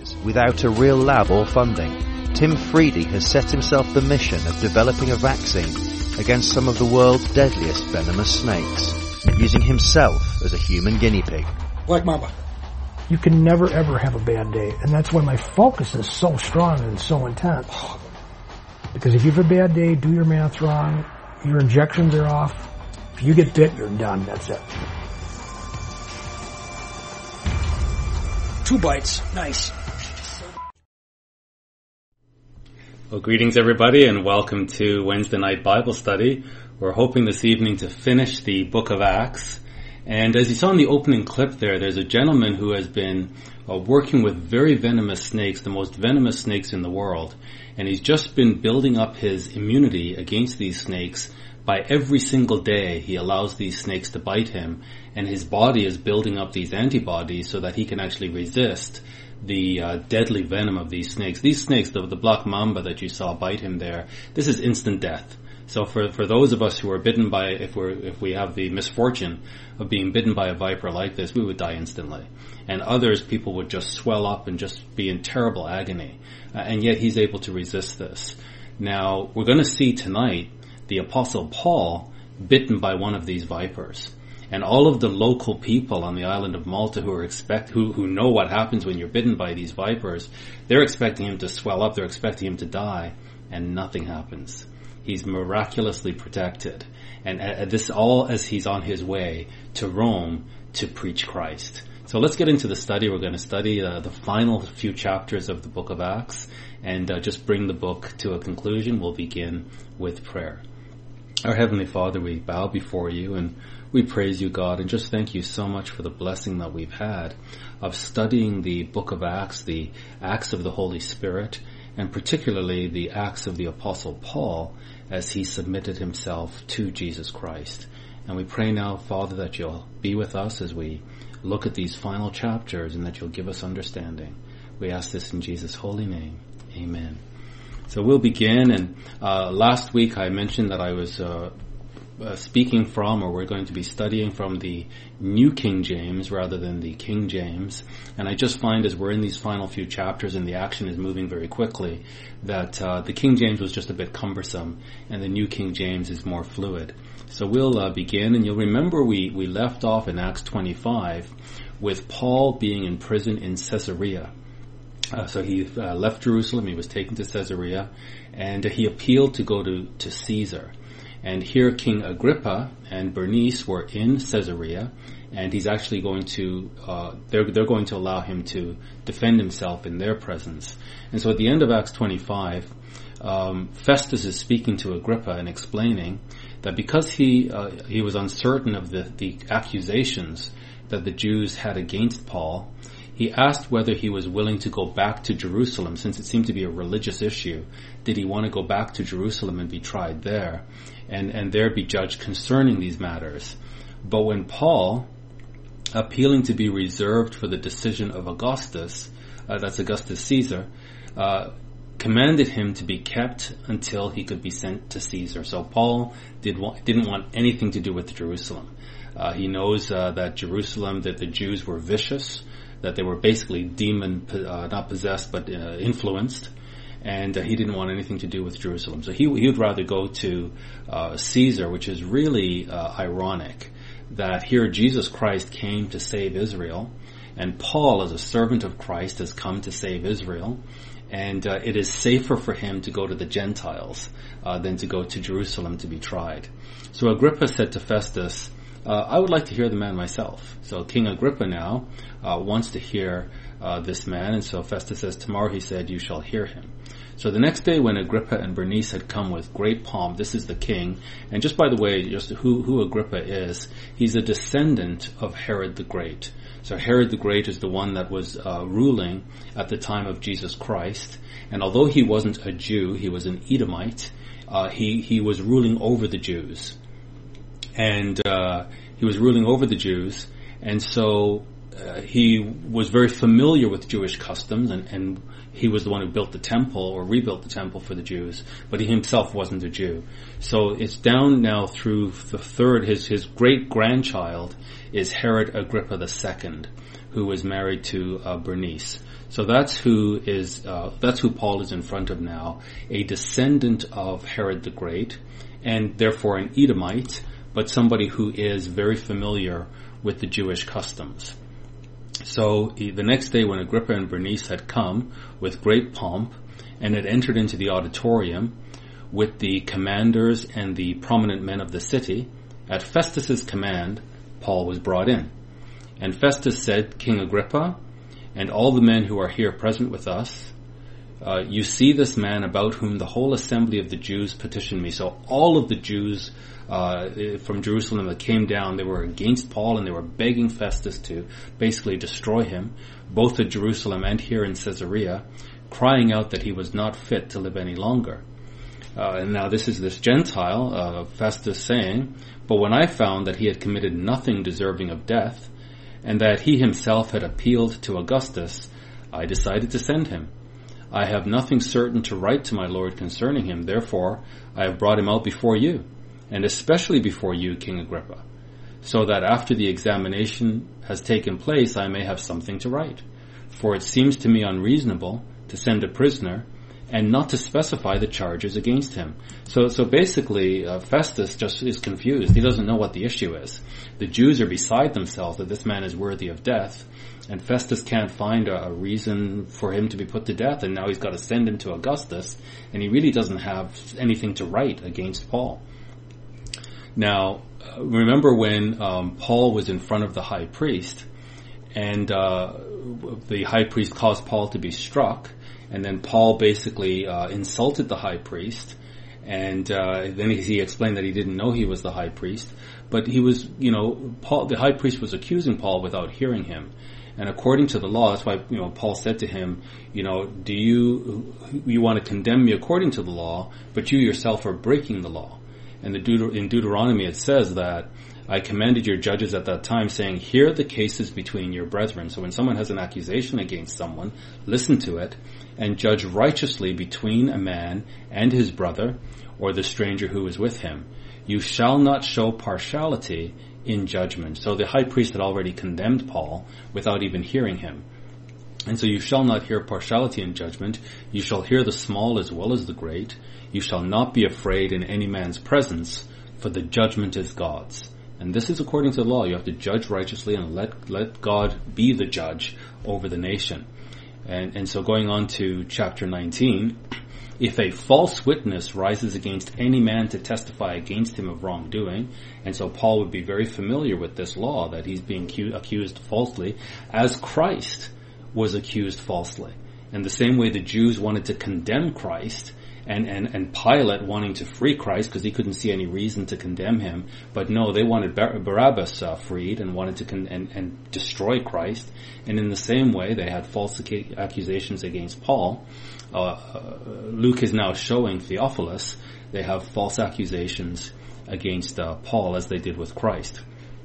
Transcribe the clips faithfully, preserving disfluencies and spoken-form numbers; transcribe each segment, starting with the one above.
scientists without a real lab or funding, Tim Freedy has set himself the mission of developing a vaccine against some of the world's deadliest venomous snakes, using himself as a human guinea pig. Black Mamba. You can never ever have a bad day, and that's why my focus is so strong and so intense. Because if you have a bad day, do your math wrong, your injections are off, if you get bit, you're done, that's it. Two bites. Nice. Well, greetings everybody, and welcome to Wednesday Night Bible Study. We're hoping this evening to finish the book of Acts. And as you saw in the opening clip there, there's a gentleman who has been uh, working with very venomous snakes, the most venomous snakes in the world. And he's just been building up his immunity against these snakes. By every single day, he allows these snakes to bite him, and his body is building up these antibodies so that he can actually resist the uh, deadly venom of these snakes. These snakes, the, the black mamba that you saw bite him there, this is instant death. So for for those of us who are bitten by, if we're if we have the misfortune of being bitten by a viper like this, we would die instantly. And others, people would just swell up and just be in terrible agony. Uh, and yet he's able to resist this. Now, we're going to see tonight the Apostle Paul bitten by one of these vipers. And all of the local people on the island of Malta who are expect who who know what happens when you're bitten by these vipers, they're expecting him to swell up, they're expecting him to die, and nothing happens. He's miraculously protected. And uh, this all as he's on his way to Rome to preach Christ. So let's get into the study. We're going to study uh, the final few chapters of the book of Acts and uh, just bring the book to a conclusion. We'll begin with prayer. Our Heavenly Father, we bow before you and we praise you, God, and just thank you so much for the blessing that we've had of studying the book of Acts, the Acts of the Holy Spirit, and particularly the Acts of the Apostle Paul as he submitted himself to Jesus Christ. And we pray now, Father, that you'll be with us as we look at these final chapters and that you'll give us understanding. We ask this in Jesus' holy name. Amen. So we'll begin, and uh, last week I mentioned that I was uh, uh, speaking from, or we're going to be studying from the New King James rather than the King James. And I just find as we're in these final few chapters and the action is moving very quickly, that uh, the King James was just a bit cumbersome and the New King James is more fluid. So we'll uh, begin, and you'll remember we, we left off in Acts twenty-five with Paul being in prison in Caesarea. Uh, so he uh, left Jerusalem, he was taken to Caesarea, and uh, he appealed to go to, to Caesar. And here King Agrippa and Bernice were in Caesarea, and he's actually going to, uh, they're, they're going to allow him to defend himself in their presence. And so at the end of Acts twenty-five, um, Festus is speaking to Agrippa and explaining that because he, uh, he was uncertain of the, the accusations that the Jews had against Paul, he asked whether he was willing to go back to Jerusalem, since it seemed to be a religious issue. Did he want to go back to Jerusalem and be tried there, and, and there be judged concerning these matters? But when Paul, appealing to be reserved for the decision of Augustus, uh, that's Augustus Caesar, uh, commanded him to be kept until he could be sent to Caesar. So Paul did wa- didn't want anything to do with Jerusalem. Uh, he knows uh, that Jerusalem, that the Jews were vicious, that they were basically demon, uh, not possessed, but uh, influenced, and uh, he didn't want anything to do with Jerusalem. So he, he would rather go to uh, Caesar, which is really uh, ironic, that here Jesus Christ came to save Israel, and Paul, as a servant of Christ, has come to save Israel, and uh, it is safer for him to go to the Gentiles uh, than to go to Jerusalem to be tried. So Agrippa said to Festus, Uh, I would like to hear the man myself. So King Agrippa now uh, wants to hear uh, this man, and so Festus says, tomorrow, he said, you shall hear him. So the next day when Agrippa and Bernice had come with great pomp, this is the king, and just by the way, just who, who Agrippa is, he's a descendant of Herod the Great. So Herod the Great is the one that was uh, ruling at the time of Jesus Christ, and although he wasn't a Jew, he was an Edomite, uh, he, he was ruling over the Jews. And uh, he was ruling over the Jews, and so uh, he was very familiar with Jewish customs, and, and he was the one who built the temple or rebuilt the temple for the Jews, but he himself wasn't a Jew. So it's down now through the third, his, his great-grandchild is Herod Agrippa the Second, who was married to uh, Bernice. So that's who is uh, that's who Paul is in front of now, a descendant of Herod the Great, and therefore an Edomite, but somebody who is very familiar with the Jewish customs. So he, the next day when Agrippa and Bernice had come with great pomp and had entered into the auditorium with the commanders and the prominent men of the city, at Festus's command, Paul was brought in. And Festus said, King Agrippa, and all the men who are here present with us, uh, you see this man about whom the whole assembly of the Jews petitioned me. So all of the Jews uh, from Jerusalem that came down, they were against Paul and they were begging Festus to basically destroy him, both at Jerusalem and here in Caesarea, crying out that he was not fit to live any longer. Uh, and now this is this Gentile, uh, Festus saying, but when I found that he had committed nothing deserving of death, and that he himself had appealed to Augustus, I decided to send him. I have nothing certain to write to my Lord concerning him, therefore I have brought him out before you, and especially before you, King Agrippa, so that after the examination has taken place I may have something to write. For it seems to me unreasonable to send a prisoner and not to specify the charges against him. So so basically, uh, Festus just is confused. He doesn't know what the issue is. The Jews are beside themselves that this man is worthy of death, and Festus can't find a, a reason for him to be put to death, and now he's got to send him to Augustus, and he really doesn't have anything to write against Paul. Now, uh, remember when um, Paul was in front of the high priest, and uh, the high priest caused Paul to be struck, and then Paul basically uh, insulted the high priest, and uh, then he explained that he didn't know he was the high priest, but he was, you know, Paul, the high priest was accusing Paul without hearing him. And according to the law, that's why, you know, Paul said to him, you know, do you, you want to condemn me according to the law, but you yourself are breaking the law. And the Deut- in Deuteronomy it says that, I commanded your judges at that time, saying, hear the cases between your brethren. So when someone has an accusation against someone, listen to it, and judge righteously between a man and his brother, or the stranger who is with him. You shall not show partiality in judgment. So the high priest had already condemned Paul without even hearing him. And so you shall not hear partiality in judgment. You shall hear the small as well as the great. You shall not be afraid in any man's presence, for the judgment is God's. And this is according to the law. You have to judge righteously and let let God be the judge over the nation. And, and so going on to chapter nineteen, if a false witness rises against any man to testify against him of wrongdoing, and so Paul would be very familiar with this law, that he's being cu- accused falsely, as Christ was accused falsely. And the same way the Jews wanted to condemn Christ, and, and, and Pilate wanting to free Christ because he couldn't see any reason to condemn him. But no, they wanted Bar- Barabbas uh, freed and wanted to con- and, and destroy Christ. And in the same way, they had false ac- accusations against Paul. Uh, uh, Luke is now showing Theophilus they have false accusations against uh, Paul as they did with Christ.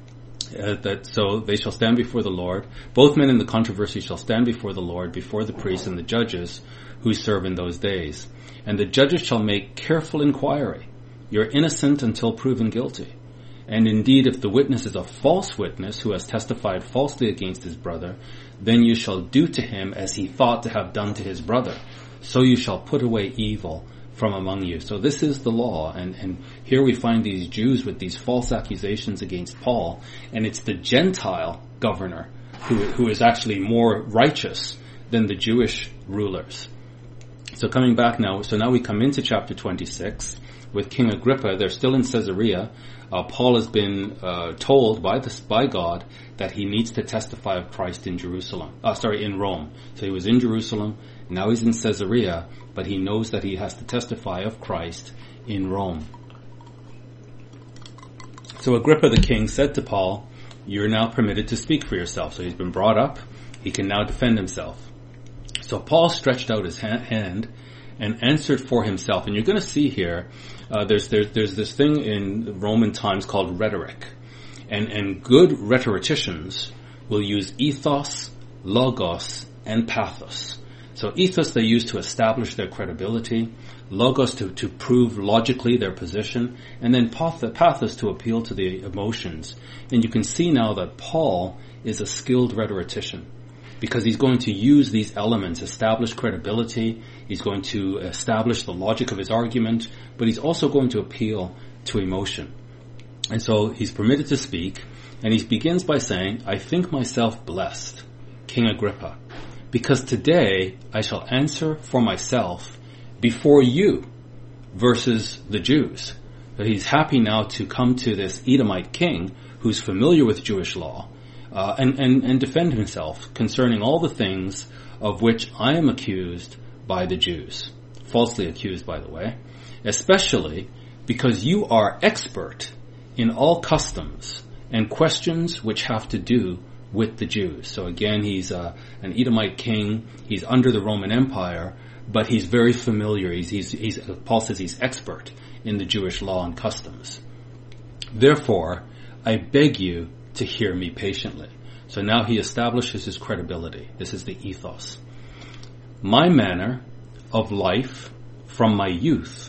Uh, that so they shall stand before the Lord. Both men in the controversy shall stand before the Lord, before the priests and the judges who serve in those days. And the judges shall make careful inquiry. You're innocent until proven guilty. And indeed, if the witness is a false witness who has testified falsely against his brother, then you shall do to him as he thought to have done to his brother. So you shall put away evil from among you. So this is the law, and, and here we find these Jews with these false accusations against Paul, and it's the Gentile governor who, who is actually more righteous than the Jewish rulers. So coming back now, so now we come into chapter twenty-six with King Agrippa. They're still in Caesarea. Uh, Paul has been uh, told by this, by God that he needs to testify of Christ in Jerusalem. Uh, sorry, in Rome. So he was in Jerusalem. Now he's in Caesarea, but he knows that he has to testify of Christ in Rome. So Agrippa the king said to Paul, you're now permitted to speak for yourself. So he's been brought up. He can now defend himself. So Paul stretched out his ha- hand and answered for himself. And you're going to see here, uh, there's, there's, there's this thing in Roman times called rhetoric. And, and good rhetoricians will use ethos, logos, and pathos. So ethos they use to establish their credibility, logos to, to prove logically their position, and then pathos to appeal to the emotions. And you can see now that Paul is a skilled rhetorician, because he's going to use these elements, establish credibility, he's going to establish the logic of his argument, but he's also going to appeal to emotion. And so he's permitted to speak, and he begins by saying, I think myself blessed, King Agrippa, because today I shall answer for myself before you versus the Jews. But he's happy now to come to this Edomite king who's familiar with Jewish law, uh, and, and, and defend himself concerning all the things of which I am accused by the Jews. Falsely accused, by the way. Especially because you are expert in all customs and questions which have to do with the Jews. So again, he's uh, an Edomite king. He's under the Roman Empire, but he's very familiar. He's, he's, he's, Paul says he's expert in the Jewish law and customs. Therefore, I beg you to hear me patiently. So now he establishes his credibility. This is the ethos. My manner of life from my youth,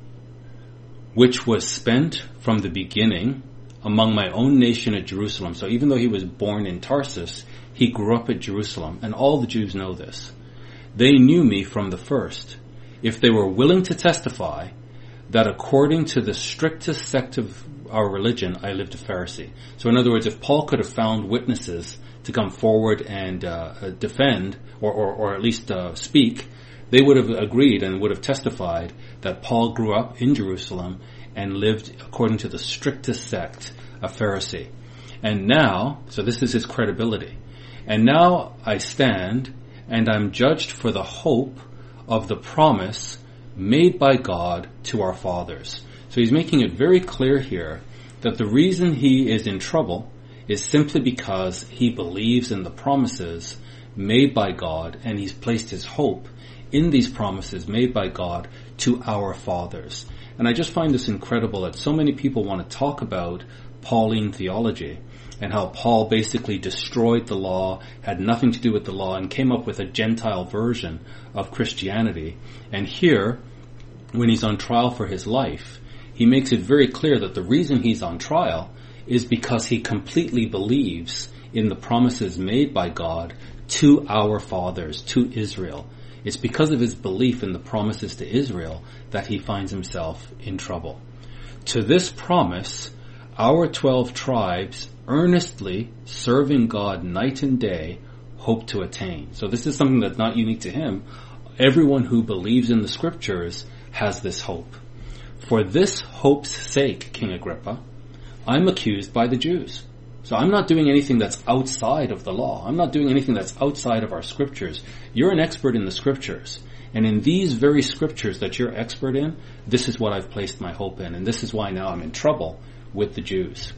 which was spent from the beginning among my own nation at Jerusalem. So even though he was born in Tarsus, he grew up at Jerusalem, and all the Jews know this. They knew me from the first, if they were willing to testify that according to the strictest sect of our religion, I lived a Pharisee. So in other words, if Paul could have found witnesses to come forward and uh, defend, or, or, or at least uh, speak, they would have agreed and would have testified that Paul grew up in Jerusalem and lived according to the strictest sect, a Pharisee. And now, so this is his credibility, and now I stand and I'm judged for the hope of the promise made by God to our fathers. So he's making it very clear here that the reason he is in trouble is simply because he believes in the promises made by God, and he's placed his hope in these promises made by God to our fathers. And I just find this incredible that so many people want to talk about Pauline theology and how Paul basically destroyed the law, had nothing to do with the law, and came up with a Gentile version of Christianity. And here, when he's on trial for his life, he makes it very clear that the reason he's on trial is because he completely believes in the promises made by God to our fathers, to Israel. It's because of his belief in the promises to Israel that he finds himself in trouble. To this promise, our twelve tribes, earnestly serving God night and day, hope to attain. So this is something that's not unique to him. Everyone who believes in the scriptures has this hope. For this hope's sake, King Agrippa, I'm accused by the Jews. So I'm not doing anything that's outside of the law. I'm not doing anything that's outside of our scriptures. You're an expert in the scriptures. And in these very scriptures that you're expert in, this is what I've placed my hope in. And this is why now I'm in trouble with the Jews.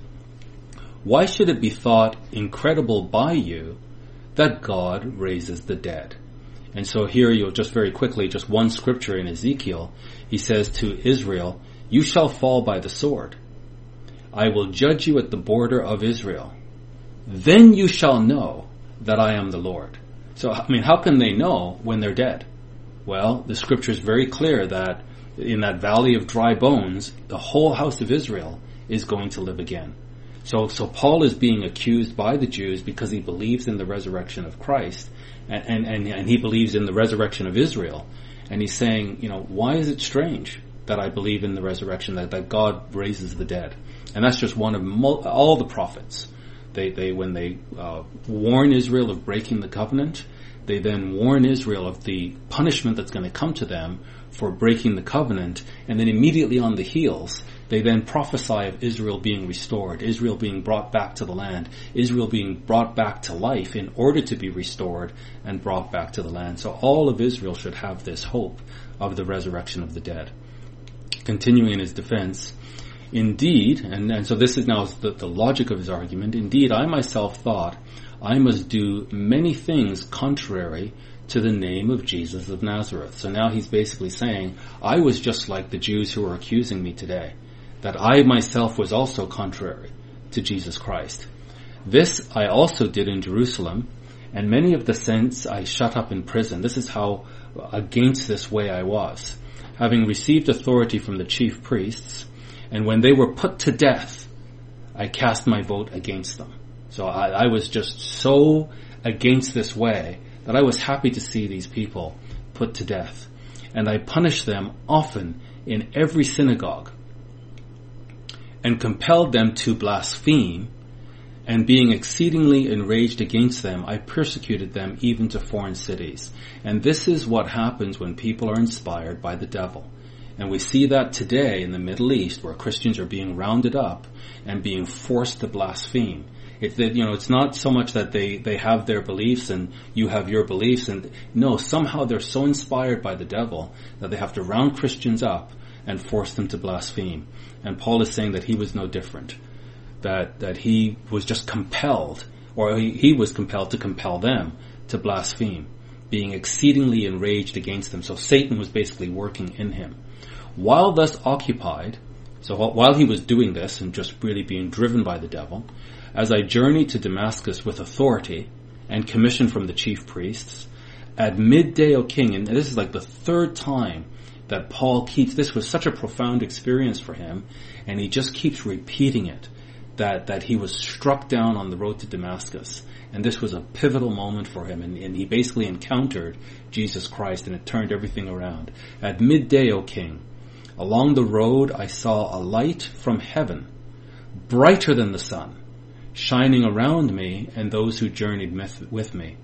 Why should it be thought incredible by you that God raises the dead? And so here you'll just very quickly, just one scripture in Ezekiel, he says to Israel, you shall fall by the sword. I will judge you at the border of Israel. Then you shall know that I am the Lord. So, I mean, how can they know when they're dead? Well, the scripture is very clear that in that valley of dry bones, the whole house of Israel is going to live again. So, so Paul is being accused by the Jews because he believes in the resurrection of Christ, and, and, and, and he believes in the resurrection of Israel. And he's saying, you know, why is it strange that I believe in the resurrection, that, that God raises the dead? And that's just one of mul- all the prophets. They, they, when they uh, warn Israel of breaking the covenant, they then warn Israel of the punishment that's going to come to them for breaking the covenant, and then immediately on the heels, they then prophesy of Israel being restored, Israel being brought back to the land, Israel being brought back to life in order to be restored and brought back to the land. So all of Israel should have this hope of the resurrection of the dead. Continuing in his defense, indeed, and, and so this is now the, the logic of his argument, indeed I myself thought I must do many things contrary to the name of Jesus of Nazareth. So now he's basically saying, I was just like the Jews who are accusing me today, that I myself was also contrary to Jesus Christ. This I also did in Jerusalem, and many of the saints I shut up in prison. This is how against this way I was, having received authority from the chief priests, and when they were put to death, I cast my vote against them. So I, I was just so against this way that I was happy to see these people put to death. And I punished them often in every synagogue and compelled them to blaspheme, and being exceedingly enraged against them, I persecuted them even to foreign cities. And this is what happens when people are inspired by the devil. And we see that today in the Middle East, where Christians are being rounded up and being forced to blaspheme. It's that, you know, it's not so much that they, they have their beliefs and you have your beliefs, and no, somehow they're so inspired by the devil that they have to round Christians up and force them to blaspheme. And Paul is saying that he was no different. That, that he was just compelled, or he, he was compelled to compel them to blaspheme, being exceedingly enraged against them. So Satan was basically working in him. While thus occupied, so while he was doing this and just really being driven by the devil, as I journeyed to Damascus with authority and commission from the chief priests, at midday, O king, and this is like the third time that Paul keeps, this was such a profound experience for him, and he just keeps repeating it, that, that he was struck down on the road to Damascus. And this was a pivotal moment for him, and, and he basically encountered Jesus Christ, and it turned everything around. At midday, O king, along the road I saw a light from heaven, brighter than the sun, shining around me and those who journeyed with me.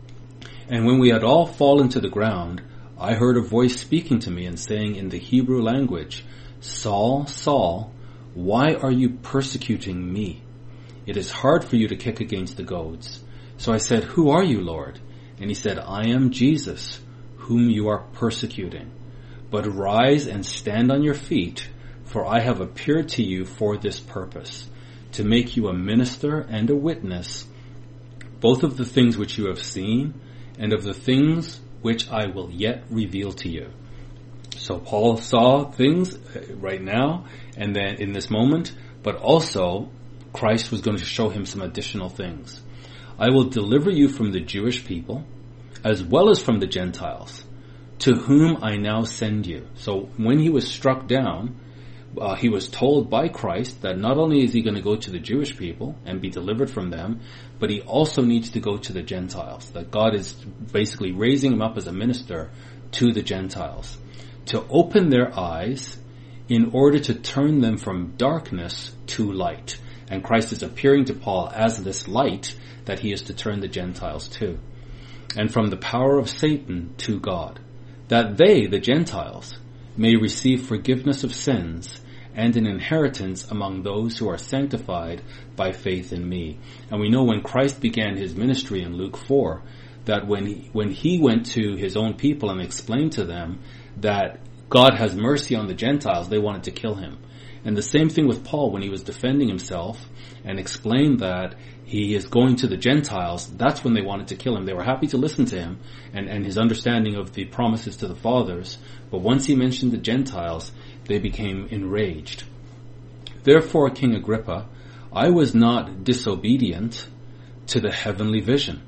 And when we had all fallen to the ground, I heard a voice speaking to me and saying in the Hebrew language, Saul, Saul, why are you persecuting me? It is hard for you to kick against the goads. So I said, Who are you, Lord? And he said, I am Jesus, whom you are persecuting. But rise and stand on your feet, for I have appeared to you for this purpose, to make you a minister and a witness, both of the things which you have seen and of the things which I will yet reveal to you. So Paul saw things right now and then in this moment, but also Christ was going to show him some additional things. I will deliver you from the Jewish people as well as from the Gentiles, to whom I now send you. So when he was struck down, uh, he was told by Christ that not only is he going to go to the Jewish people and be delivered from them, but he also needs to go to the Gentiles. That God is basically raising him up as a minister to the Gentiles, to open their eyes in order to turn them from darkness to light. And Christ is appearing to Paul as this light that he is to turn the Gentiles to. And from the power of Satan to God, that they, the Gentiles, may receive forgiveness of sins and an inheritance among those who are sanctified by faith in me. And we know when Christ began his ministry in Luke four, that when he, when he went to his own people and explained to them that God has mercy on the Gentiles, they wanted to kill him. And the same thing with Paul when he was defending himself and explained that he is going to the Gentiles. That's when they wanted to kill him. They were happy to listen to him and, and his understanding of the promises to the fathers. But once he mentioned the Gentiles, they became enraged. Therefore, King Agrippa, I was not disobedient to the heavenly vision,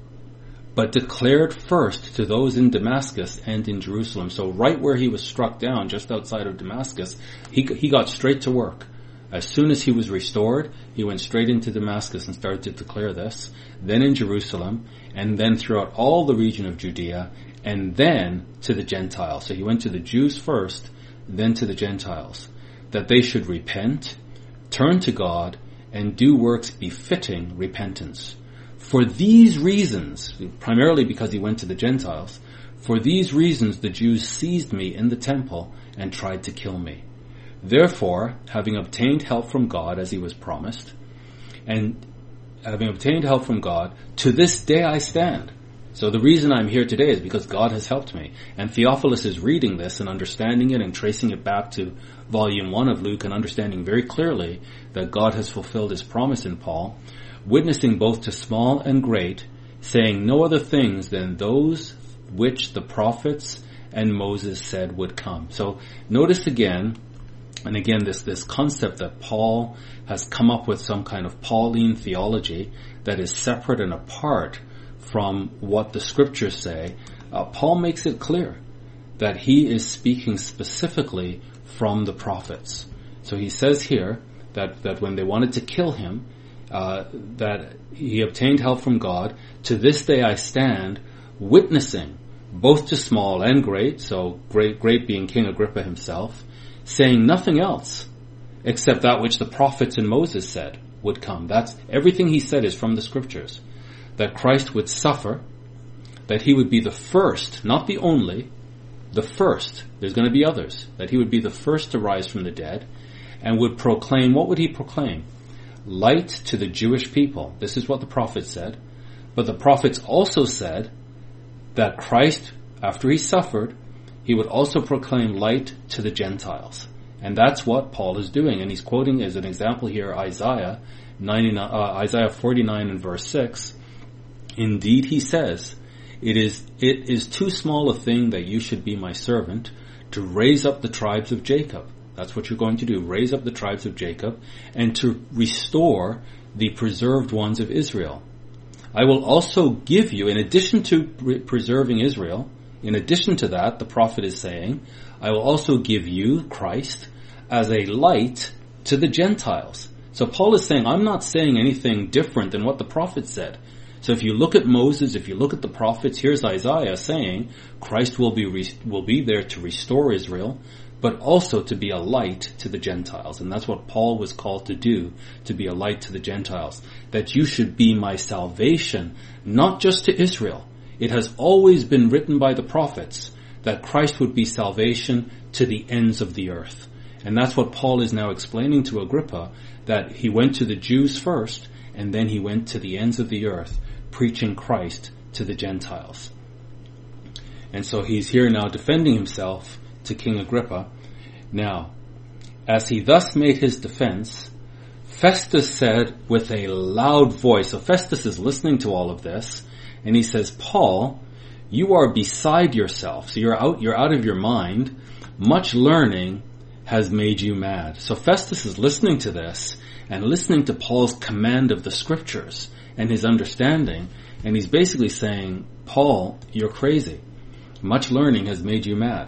but declared first to those in Damascus and in Jerusalem. So right where he was struck down, just outside of Damascus, he he got straight to work. As soon as he was restored, he went straight into Damascus and started to declare this, then in Jerusalem, and then throughout all the region of Judea, and then to the Gentiles. So he went to the Jews first, then to the Gentiles, that they should repent, turn to God, and do works befitting repentance. For these reasons, primarily because he went to the Gentiles, for these reasons the Jews seized me in the temple and tried to kill me. Therefore, having obtained help from God as he was promised, and having obtained help from God, to this day I stand. So the reason I'm here today is because God has helped me. And Theophilus is reading this and understanding it and tracing it back to volume one of Luke and understanding very clearly that God has fulfilled his promise in Paul, witnessing both to small and great, saying no other things than those which the prophets and Moses said would come. So notice again, and again, this, this concept that Paul has come up with some kind of Pauline theology that is separate and apart from what the scriptures say. Uh, Paul makes it clear that he is speaking specifically from the prophets. So he says here that, that when they wanted to kill him, uh, that he obtained help from God. To this day I stand witnessing both to small and great, so great, great being King Agrippa himself, saying nothing else except that which the prophets and Moses said would come. That's everything he said is from the scriptures. That Christ would suffer, that he would be the first, not the only, the first. There's going to be others. That he would be the first to rise from the dead and would proclaim, what would he proclaim? Light to the Jewish people. This is what the prophets said. But the prophets also said that Christ, after he suffered, he would also proclaim light to the Gentiles. And that's what Paul is doing. And he's quoting as an example here Isaiah ninety-nine, uh, Isaiah forty-nine and verse six. Indeed, he says, it is, it is too small a thing that you should be my servant to raise up the tribes of Jacob. That's what you're going to do. Raise up the tribes of Jacob and to restore the preserved ones of Israel. I will also give you, in addition to pre- preserving Israel, in addition to that, the prophet is saying, I will also give you, Christ, as a light to the Gentiles. So Paul is saying, I'm not saying anything different than what the prophet said. So if you look at Moses, if you look at the prophets, here's Isaiah saying, Christ will be re- will be there to restore Israel, but also to be a light to the Gentiles. And that's what Paul was called to do, to be a light to the Gentiles. That you should be my salvation, not just to Israel. It has always been written by the prophets that Christ would be salvation to the ends of the earth. And that's what Paul is now explaining to Agrippa, that he went to the Jews first, and then he went to the ends of the earth, preaching Christ to the Gentiles. And so he's here now defending himself to King Agrippa. Now, as he thus made his defense, Festus said with a loud voice, so Festus is listening to all of this, and he says, Paul, you are beside yourself. So you're out, you're out of your mind. Much learning has made you mad. So Festus is listening to this and listening to Paul's command of the scriptures and his understanding. And he's basically saying, Paul, you're crazy. Much learning has made you mad.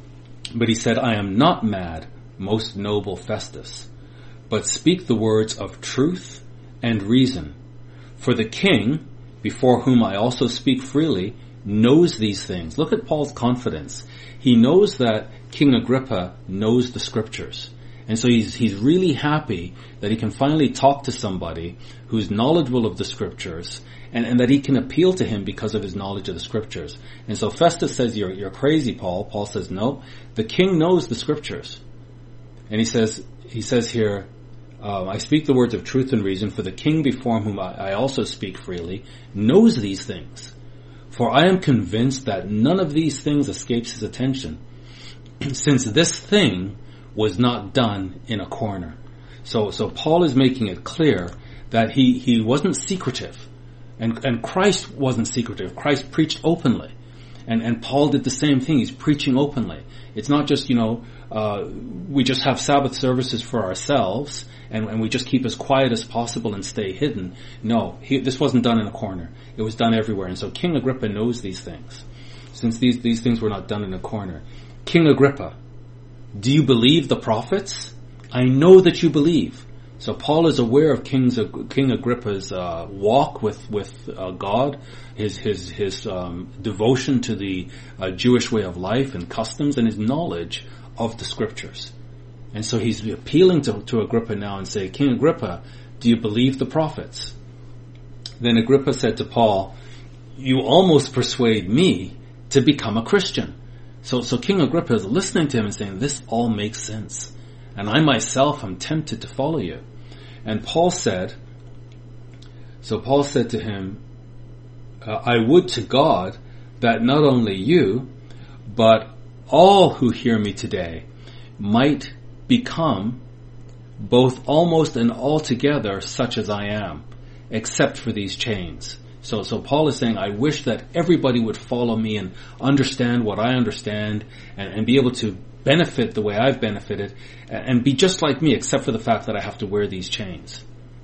But he said, I am not mad, most noble Festus, but speak the words of truth and reason. For the king, before whom I also speak freely, knows these things. Look at Paul's confidence. He knows that King Agrippa knows the scriptures. And so he's he's really happy that he can finally talk to somebody who's knowledgeable of the scriptures, and, and that he can appeal to him because of his knowledge of the scriptures. And so Festus says, you're, you're crazy, Paul. Paul says, no, the king knows the scriptures. And he says, he says here, Uh, I speak the words of truth and reason, for the king before whom I, I also speak freely knows these things. For I am convinced that none of these things escapes his attention, since this thing was not done in a corner. So, so Paul is making it clear that he, he wasn't secretive, and, and Christ wasn't secretive. Christ preached openly, and, and Paul did the same thing. He's preaching openly. It's not just, you know, uh, we just have Sabbath services for ourselves, and, and we just keep as quiet as possible and stay hidden. No, he, this wasn't done in a corner. It was done everywhere. And so King Agrippa knows these things, since these, these things were not done in a corner. King Agrippa, do you believe the prophets? I know that you believe. So Paul is aware of King's, King Agrippa's uh, walk with with uh, God, his his his um, devotion to the uh, Jewish way of life and customs, and his knowledge of the scriptures. And so he's appealing to, to Agrippa now and say, King Agrippa, do you believe the prophets? Then Agrippa said to Paul, you almost persuade me to become a Christian. So, so King Agrippa is listening to him and saying, this all makes sense. And I myself am tempted to follow you. And Paul said, so Paul said to him, uh, I would to God that not only you, but all who hear me today might become both almost and altogether such as I am, except for these chains. So, so Paul is saying, I wish that everybody would follow me and understand what I understand, and, and be able to benefit the way I've benefited, and be just like me, except for the fact that I have to wear these chains.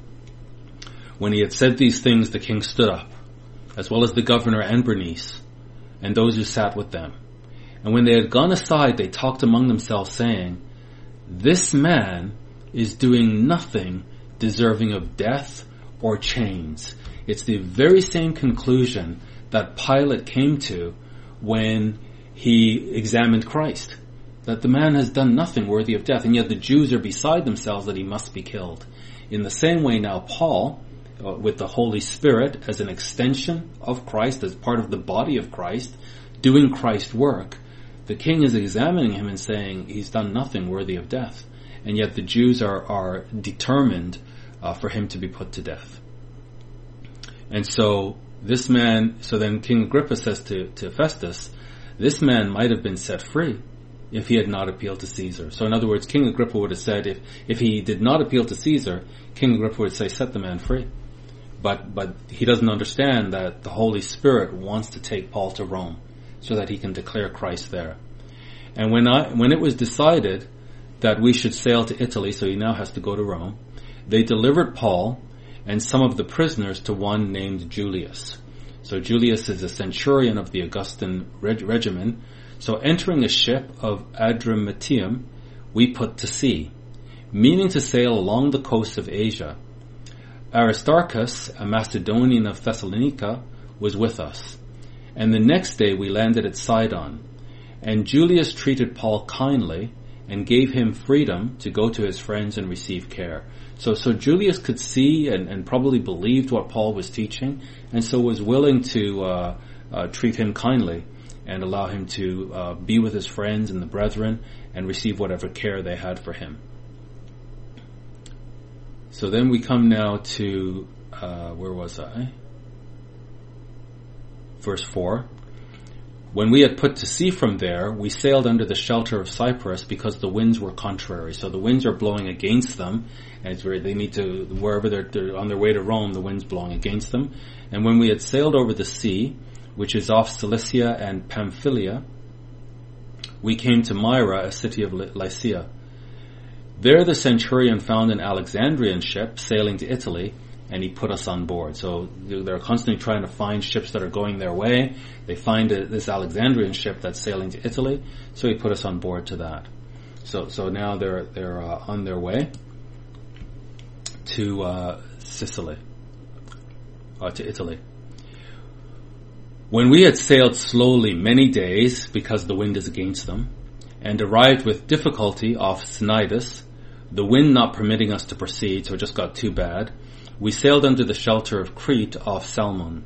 When he had said these things, the king stood up, as well as the governor and Bernice, and those who sat with them. And when they had gone aside, they talked among themselves, saying, this man is doing nothing deserving of death or chains. It's the very same conclusion that Pilate came to when he examined Christ, that the man has done nothing worthy of death, and yet the Jews are beside themselves that he must be killed. In the same way now Paul, uh, with the Holy Spirit as an extension of Christ, as part of the body of Christ, doing Christ's work, the king is examining him and saying he's done nothing worthy of death. And yet the Jews are, are determined uh, for him to be put to death. And so this man, so then King Agrippa says to, to Festus, this man might have been set free if he had not appealed to Caesar. So in other words, King Agrippa would have said, if, if he did not appeal to Caesar, King Agrippa would say, set the man free. But, but he doesn't understand that the Holy Spirit wants to take Paul to Rome so that he can declare Christ there. And when I, when it was decided that we should sail to Italy, so he now has to go to Rome, they delivered Paul and some of the prisoners to one named Julius. So Julius is a centurion of the Augustan reg- regimen. So entering a ship of Adramyttium, we put to sea, meaning to sail along the coast of Asia. Aristarchus, a Macedonian of Thessalonica, was with us. And the next day we landed at Sidon. And Julius treated Paul kindly and gave him freedom to go to his friends and receive care. So, so Julius could see and, and probably believed what Paul was teaching, and so was willing to uh, uh, treat him kindly and allow him to uh, be with his friends and the brethren and receive whatever care they had for him. So then we come now to, uh, where was I? Verse four. When we had put to sea from there, we sailed under the shelter of Cyprus because the winds were contrary. So the winds are blowing against them, and it's where they need to, wherever they're, they're on their way to Rome, the wind's blowing against them. And when we had sailed over the sea, which is off Cilicia and Pamphylia, we came to Myra, a city of Lycia. There the centurion found an Alexandrian ship sailing to Italy, and he put us on board. So they're constantly trying to find ships that are going their way. They find a, this Alexandrian ship that's sailing to Italy, so he put us on board to that. So so now they're they're uh, on their way to uh, Sicily, uh, to Italy. When we had sailed slowly many days, because the wind is against them, and arrived with difficulty off Cnidus, the wind not permitting us to proceed, so it just got too bad, we sailed under the shelter of Crete off Salmon.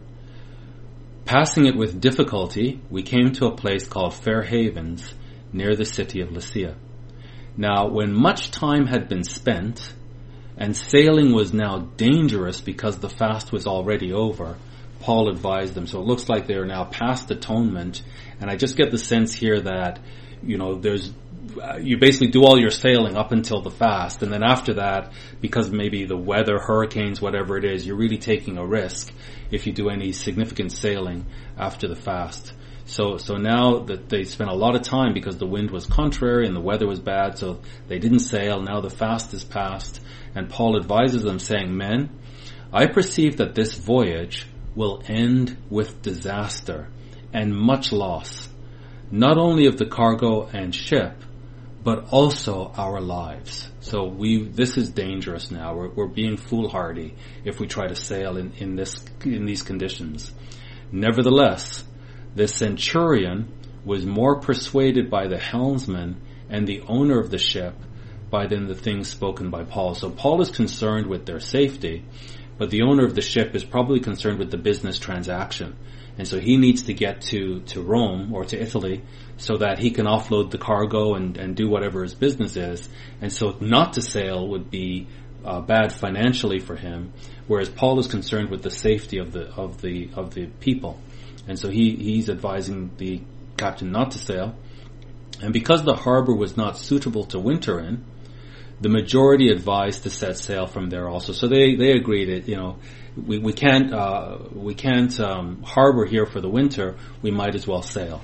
Passing it with difficulty, we came to a place called Fair Havens, near the city of Lycia. Now, when much time had been spent, and sailing was now dangerous because the fast was already over, Paul advised them. So it looks like they're now past atonement, and I just get the sense here that, you know, there's you basically do all your sailing up until the fast, and then after that, because maybe the weather, hurricanes, whatever it is, you're really taking a risk if you do any significant sailing after the fast. So so now that they spent a lot of time because the wind was contrary and the weather was bad, so they didn't sail. Now the fast is past, and Paul advises them, saying, "Men, I perceive that this voyage will end with disaster and much loss, not only of the cargo and ship, but also our lives." So we, this is dangerous now. We're, we're being foolhardy if we try to sail in, in this, in these conditions. Nevertheless, the centurion was more persuaded by the helmsman and the owner of the ship by than the things spoken by Paul. So Paul is concerned with their safety, but the owner of the ship is probably concerned with the business transaction. And so he needs to get to, to Rome or to Italy so that he can offload the cargo and, and do whatever his business is. And so not to sail would be uh, bad financially for him, whereas Paul is concerned with the safety of the of the of the people. And so he, he's advising the captain not to sail. And because the harbor was not suitable to winter in, the majority advised to set sail from there also. So they, they agreed that, you know, we, we can't, uh, we can't, um, harbor here for the winter. We might as well sail.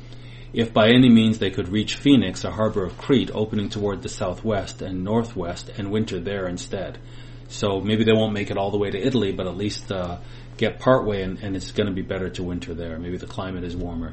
If by any means they could reach Phoenix, a harbor of Crete opening toward the southwest and northwest, and winter there instead. So maybe they won't make it all the way to Italy, but at least, uh, get part way, and, and it's going to be better to winter there. Maybe the climate is warmer.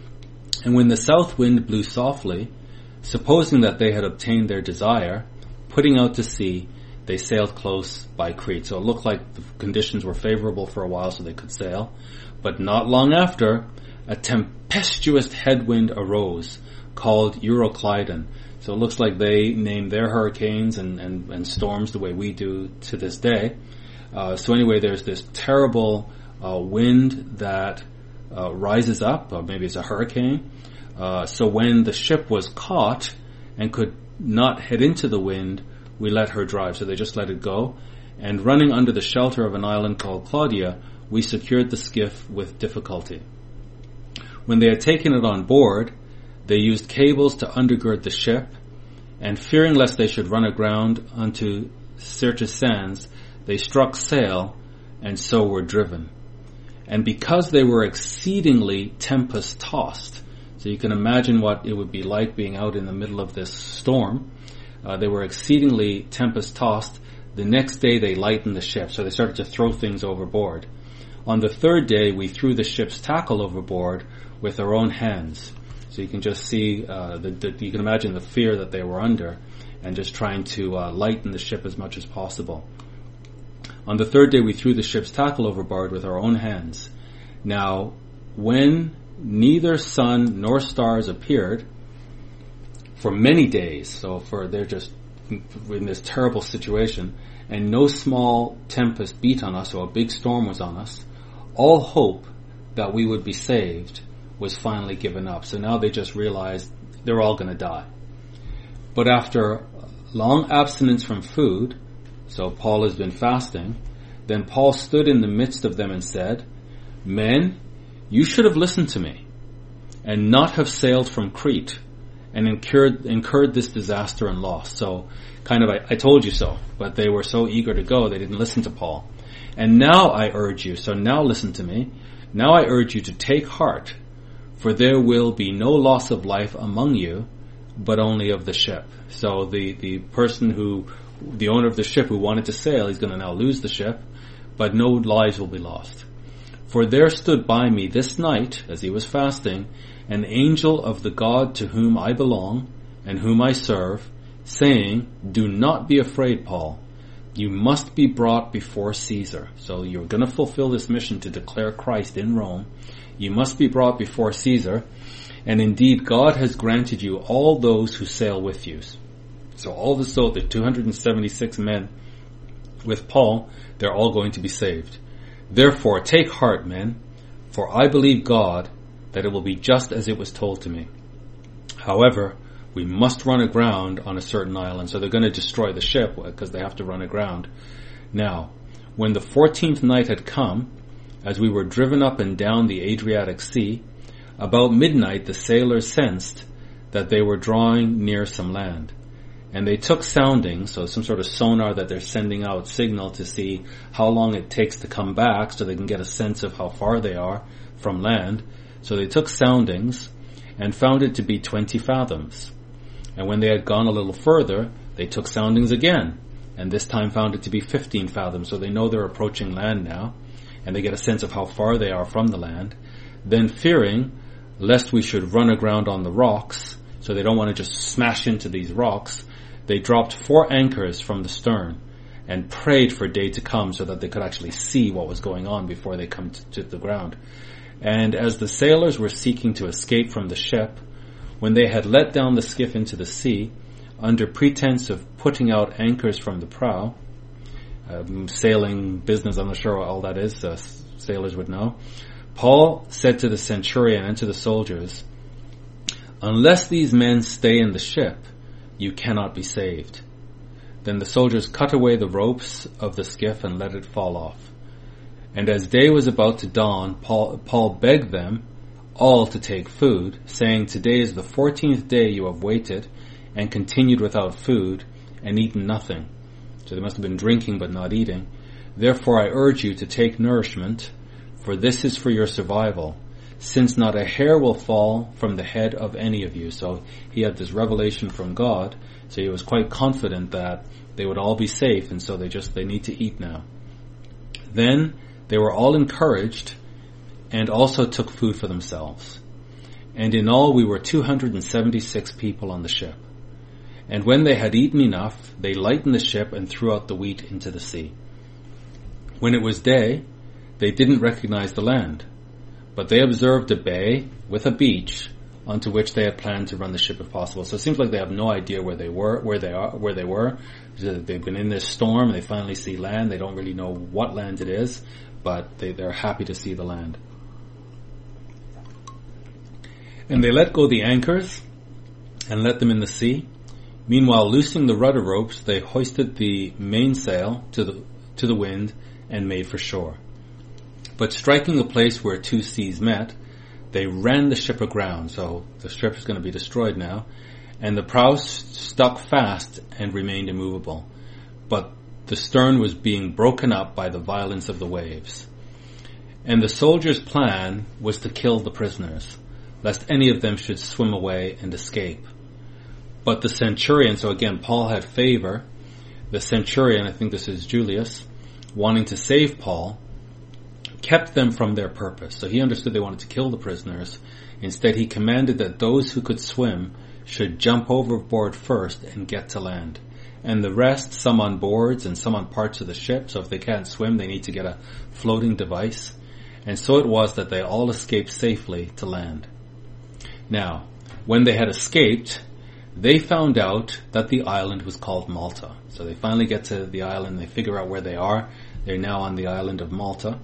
And when the south wind blew softly, supposing that they had obtained their desire, putting out to sea, they sailed close by Crete. So it looked like the conditions were favorable for a while so they could sail. But not long after, a tempestuous headwind arose called Euroclydon. So it looks like they named their hurricanes and, and, and storms the way we do to this day. Uh, so anyway, there's this terrible uh, wind that uh, rises up, or maybe it's a hurricane. Uh, so when the ship was caught and could not head into the wind, we let her drive. So they just let it go. And running under the shelter of an island called Claudia, we secured the skiff with difficulty. When they had taken it on board, they used cables to undergird the ship, and fearing lest they should run aground unto Syrtis sands, they struck sail, and so were driven. And because they were exceedingly tempest-tossed, so you can imagine what it would be like being out in the middle of this storm, uh, they were exceedingly tempest-tossed. The next day they lightened the ship, so they started to throw things overboard. On the third day, we threw the ship's tackle overboard with our own hands. So you can just see, uh, the, the, you can imagine the fear that they were under, and just trying to uh, lighten the ship as much as possible. On the third day, we threw the ship's tackle overboard with our own hands. Now, when neither sun nor stars appeared for many days, so for they're just in this terrible situation, and no small tempest beat on us, or a big storm was on us, all hope that we would be saved was finally given up. So now they just realized they're all going to die. But after long abstinence from food, so Paul has been fasting, then Paul stood in the midst of them and said, "Men, you should have listened to me, and not have sailed from Crete, and incurred, incurred this disaster and loss." So kind of, I, I told you so, but they were so eager to go, they didn't listen to Paul. "And now I urge you," so now listen to me, "now I urge you to take heart, for there will be no loss of life among you, but only of the ship." So the, the person who, the owner of the ship who wanted to sail, he's going to now lose the ship, but no lives will be lost. "For there stood by me this night, as he was fasting, an angel of the God to whom I belong, and whom I serve, saying, 'Do not be afraid, Paul. You must be brought before Caesar.'" So you're going to fulfill this mission to declare Christ in Rome. "You must be brought before Caesar, and indeed God has granted you all those who sail with you." So all the so the two hundred seventy-six men with Paul, they're all going to be saved. "Therefore take heart, men, for I believe God that it will be just as it was told to me. However, we must run aground on a certain island." So they're going to destroy the ship because they have to run aground. "Now, when the fourteenth night had come, as we were driven up and down the Adriatic Sea, about midnight the sailors sensed that they were drawing near some land. And they took soundings," so some sort of sonar that they're sending out signal to see how long it takes to come back so they can get a sense of how far they are from land. "So they took soundings and found it to be twenty fathoms. And when they had gone a little further, they took soundings again, and this time found it to be fifteen fathoms. So they know they're approaching land now, and they get a sense of how far they are from the land. Then fearing lest we should run aground on the rocks, so they don't want to just smash into these rocks, they dropped four anchors from the stern and prayed for day to come so that they could actually see what was going on before they come to, to the ground. And as the sailors were seeking to escape from the ship, when they had let down the skiff into the sea, under pretense of putting out anchors from the prow," um, sailing business, I'm not sure what all that is, uh, sailors would know, "Paul said to the centurion and to the soldiers, 'Unless these men stay in the ship, you cannot be saved.' Then the soldiers cut away the ropes of the skiff and let it fall off. And as day was about to dawn, Paul, Paul begged them all to take food, saying, 'Today is the fourteenth day you have waited and continued without food and eaten nothing.' So they must have been drinking but not eating. 'Therefore I urge you to take nourishment, for this is for your survival, since not a hair will fall from the head of any of you.'" So he had this revelation from God, so he was quite confident that they would all be safe, and so they just, they need to eat now. "Then they were all encouraged and also took food for themselves. And in all we were two hundred seventy-six people on the ship. And when they had eaten enough, they lightened the ship and threw out the wheat into the sea. When it was day, they didn't recognize the land, but they observed a bay with a beach onto which they had planned to run the ship if possible. So it seems like they have no idea where they were, where they are, where they were. They've been in this storm. They finally see land. They don't really know what land it is, but they, they're happy to see the land. And they let go the anchors and let them in the sea. Meanwhile, loosing the rudder ropes, they hoisted the mainsail to the to the wind and made for shore. But striking a place where two seas met, they ran the ship aground. So the ship is going to be destroyed now. And the prow stuck fast and remained immovable. But the stern was being broken up by the violence of the waves. And the soldiers' plan was to kill the prisoners, lest any of them should swim away and escape. But the centurion, so again, Paul had favor. The centurion, I think this is Julius, wanting to save Paul, kept them from their purpose. So he understood they wanted to kill the prisoners. Instead, he commanded that those who could swim should jump overboard first and get to land. And the rest, some on boards and some on parts of the ship. So if they can't swim, they need to get a floating device. And so it was that they all escaped safely to land. Now, when they had escaped, they found out that the island was called Malta. So they finally get to the island, they figure out where they are. They're now on the island of Malta.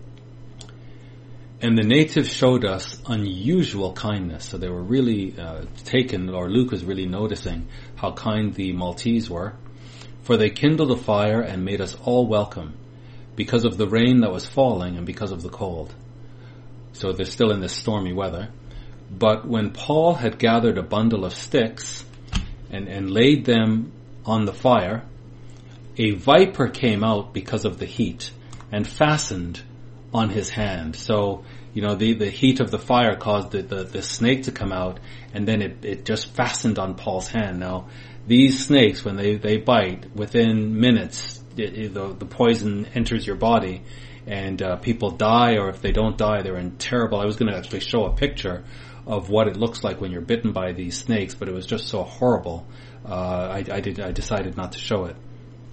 And the natives showed us unusual kindness. So they were really uh, taken, or Luke was really noticing how kind the Maltese were. For they kindled a fire and made us all welcome because of the rain that was falling and because of the cold. So they're still in this stormy weather. But when Paul had gathered a bundle of sticks and, and laid them on the fire, a viper came out because of the heat and fastened on his hand. So, you know, the, the heat of the fire caused the, the, the snake to come out, and then it, it just fastened on Paul's hand. Now, these snakes, when they, they bite, within minutes, it, it, the, the poison enters your body, and uh, people die, or if they don't die, they're in terrible... I was going to actually show a picture of what it looks like when you're bitten by these snakes, but it was just so horrible, uh, I, I, did, I decided not to show it.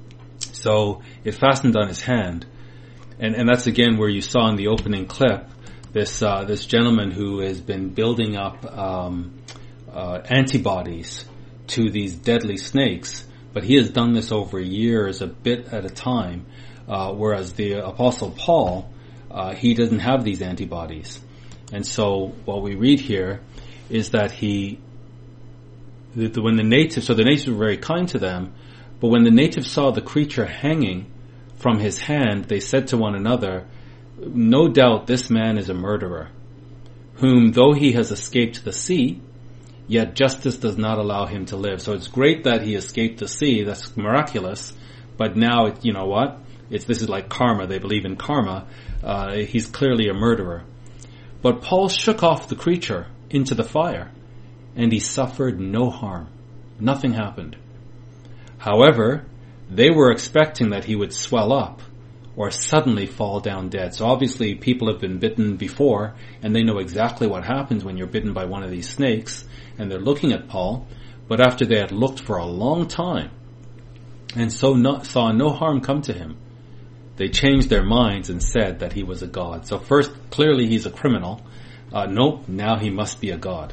So it fastened on his hand, and, and that's again where you saw in the opening clip this uh, this gentleman who has been building up um, uh, antibodies to these deadly snakes, but he has done this over years, a bit at a time, uh, whereas the Apostle Paul, uh, he doesn't have these antibodies. And so what we read here is that he, that when the natives, so the natives were very kind to them, but when the natives saw the creature hanging from his hand, they said to one another, "No doubt this man is a murderer, whom though he has escaped the sea, yet justice does not allow him to live." So it's great that he escaped the sea, that's miraculous, but now, it, you know what, it's, this is like karma, they believe in karma, uh, he's clearly a murderer. But Paul shook off the creature into the fire, and he suffered no harm. Nothing happened. However, they were expecting that he would swell up or suddenly fall down dead. So obviously people have been bitten before, and they know exactly what happens when you're bitten by one of these snakes, and they're looking at Paul, but after they had looked for a long time, and so not, saw no harm come to him, they changed their minds and said that he was a god. So first, clearly he's a criminal. Uh, nope, now he must be a god.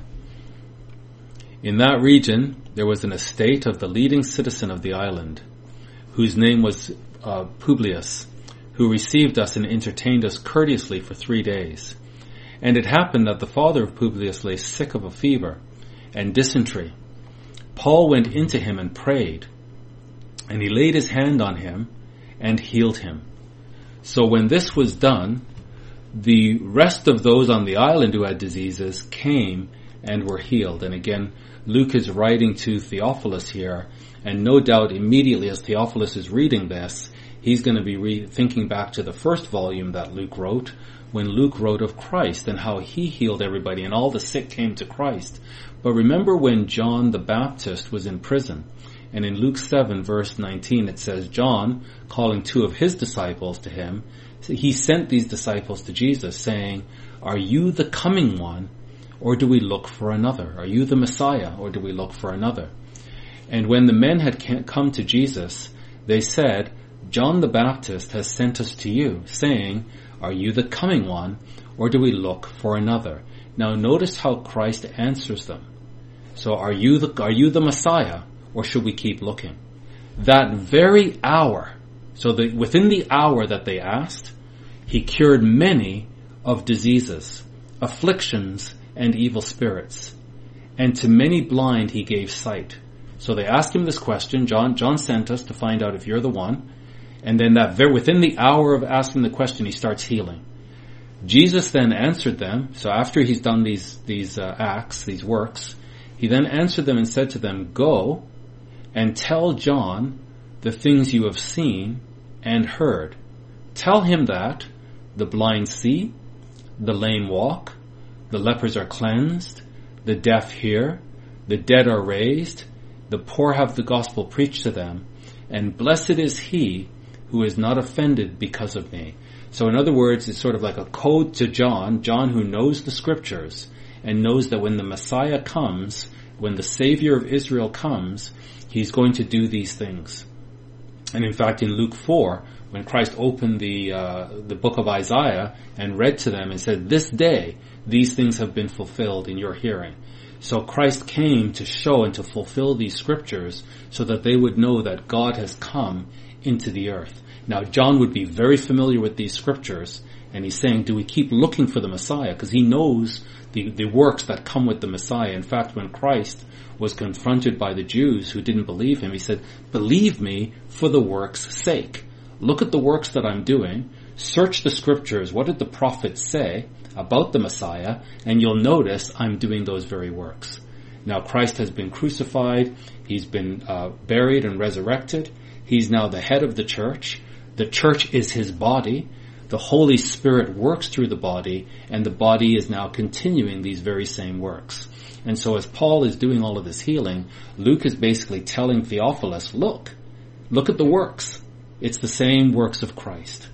In that region, there was an estate of the leading citizen of the island, whose name was uh, Publius, who received us and entertained us courteously for three days. And it happened that the father of Publius lay sick of a fever and dysentery. Paul went into him and prayed, and he laid his hand on him and healed him. So when this was done, the rest of those on the island who had diseases came and were healed. And again, Luke is writing to Theophilus here, and no doubt immediately as Theophilus is reading this, he's going to be re- thinking back to the first volume that Luke wrote, when Luke wrote of Christ and how he healed everybody and all the sick came to Christ. But remember when John the Baptist was in prison, and in Luke seven verse nineteen it says, John, calling two of his disciples to him, he sent these disciples to Jesus saying, "Are you the coming one, or do we look for another? Are you the Messiah, or do we look for another?" And when the men had come to Jesus, they said, John the Baptist has sent us to you, saying, are you the coming one, or do we look for another? Now notice how Christ answers them. So are you the, are you the Messiah, or should we keep looking? That very hour, so the, within the hour that they asked, he cured many of diseases, afflictions, and evil spirits. And to many blind he gave sight. So they asked him this question. John, John sent us to find out if you're the one. And then that very, within the hour of asking the question, he starts healing. Jesus then answered them. So after he's done these, these uh, acts, these works, he then answered them and said to them, go and tell John the things you have seen and heard. Tell him that the blind see, the lame walk, the lepers are cleansed, the deaf hear, the dead are raised, the poor have the gospel preached to them, and blessed is he who is not offended because of me. So in other words, it's sort of like a code to John, John who knows the scriptures and knows that when the Messiah comes, when the Savior of Israel comes, he's going to do these things. And in fact, in Luke four, when Christ opened the uh, the book of Isaiah and read to them and said, this day these things have been fulfilled in your hearing. So Christ came to show and to fulfill these scriptures so that they would know that God has come into the earth. Now, John would be very familiar with these scriptures, and he's saying, do we keep looking for the Messiah? Because he knows the, the works that come with the Messiah. In fact, when Christ was confronted by the Jews who didn't believe him, he said, believe me for the work's sake. Look at the works that I'm doing. Search the scriptures. What did the prophets say about the Messiah? And you'll notice I'm doing those very works. Now, Christ has been crucified. He's been uh, buried and resurrected. He's now the head of the church. The church is his body. The Holy Spirit works through the body, and the body is now continuing these very same works. And so as Paul is doing all of this healing, Luke is basically telling Theophilus, look, look at the works. It's the same works of Christ.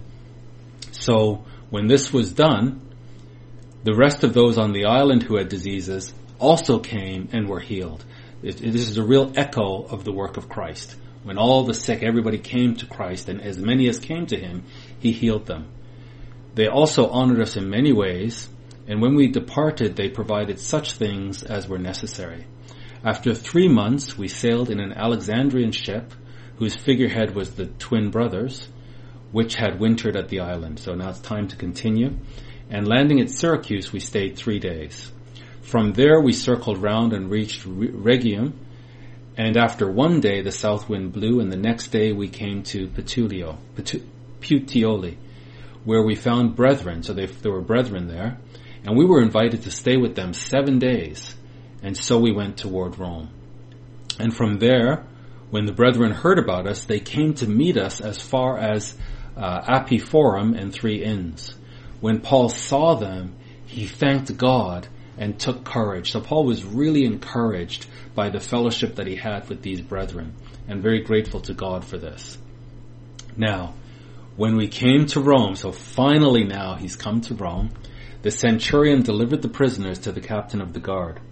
So when this was done, the rest of those on the island who had diseases also came and were healed. It, it, this is a real echo of the work of Christ. When all the sick, everybody came to Christ, and as many as came to him, he healed them. They also honored us in many ways, and when we departed, they provided such things as were necessary. After three months, we sailed in an Alexandrian ship, whose figurehead was the twin brothers, which had wintered at the island. So now it's time to continue. And landing at Syracuse, we stayed three days. From there, we circled round and reached Rhegium, and after one day, the south wind blew, and the next day we came to Puteoli, Puteoli, where we found brethren. So they, there were brethren there, and we were invited to stay with them seven days, and so we went toward Rome. And from there, when the brethren heard about us, they came to meet us as far as uh, Apiphorum and Three Inns. When Paul saw them, he thanked God and took courage. So Paul was really encouraged by the fellowship that he had with these brethren, and very grateful to God for this. Now, when we came to Rome, so finally now he's come to Rome, the centurion delivered the prisoners to the captain of the guard.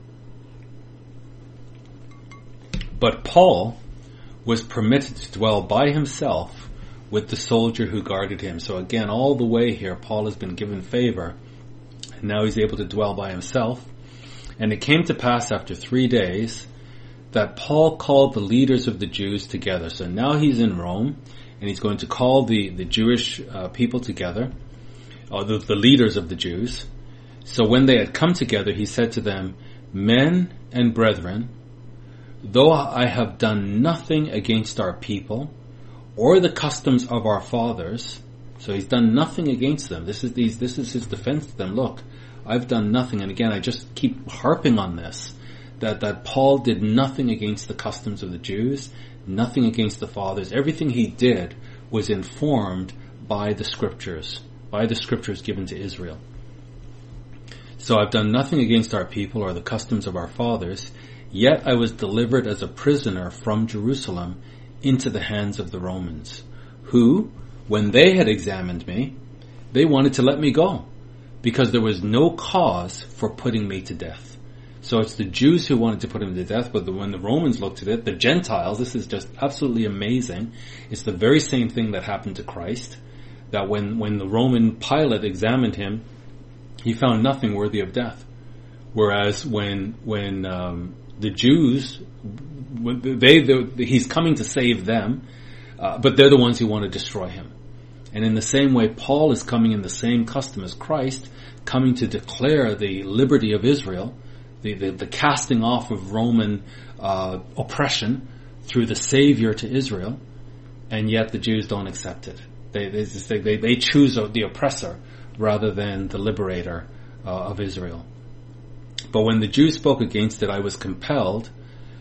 But Paul was permitted to dwell by himself with the soldier who guarded him. So again, all the way here, Paul has been given favor, and now he's able to dwell by himself. And it came to pass after three days that Paul called the leaders of the Jews together. So now he's in Rome, and he's going to call the, the Jewish uh, people together, or the, the leaders of the Jews. So when they had come together, he said to them, men and brethren, though I have done nothing against our people, or the customs of our fathers, so he's done nothing against them. This is these, this is his defense to them. Look, I've done nothing. And again, I just keep harping on this, that, that Paul did nothing against the customs of the Jews, nothing against the fathers. Everything he did was informed by the scriptures, by the scriptures given to Israel. So I've done nothing against our people or the customs of our fathers, yet I was delivered as a prisoner from Jerusalem into the hands of the Romans, who, when they had examined me, they wanted to let me go, because there was no cause for putting me to death. So it's the Jews who wanted to put him to death, but the, when the Romans looked at it, the Gentiles, this is just absolutely amazing. It's the very same thing that happened to Christ, that when, when the Roman Pilate examined him, he found nothing worthy of death. Whereas when, when, um, the Jews, they, they, he's coming to save them, uh, but they're the ones who want to destroy him. And in the same way, Paul is coming in the same custom as Christ, coming to declare the liberty of Israel, the, the, the casting off of Roman uh, oppression through the Savior to Israel, and yet the Jews don't accept it. They they they, they choose the oppressor rather than the liberator uh, of Israel. But when the Jews spoke against it, I was compelled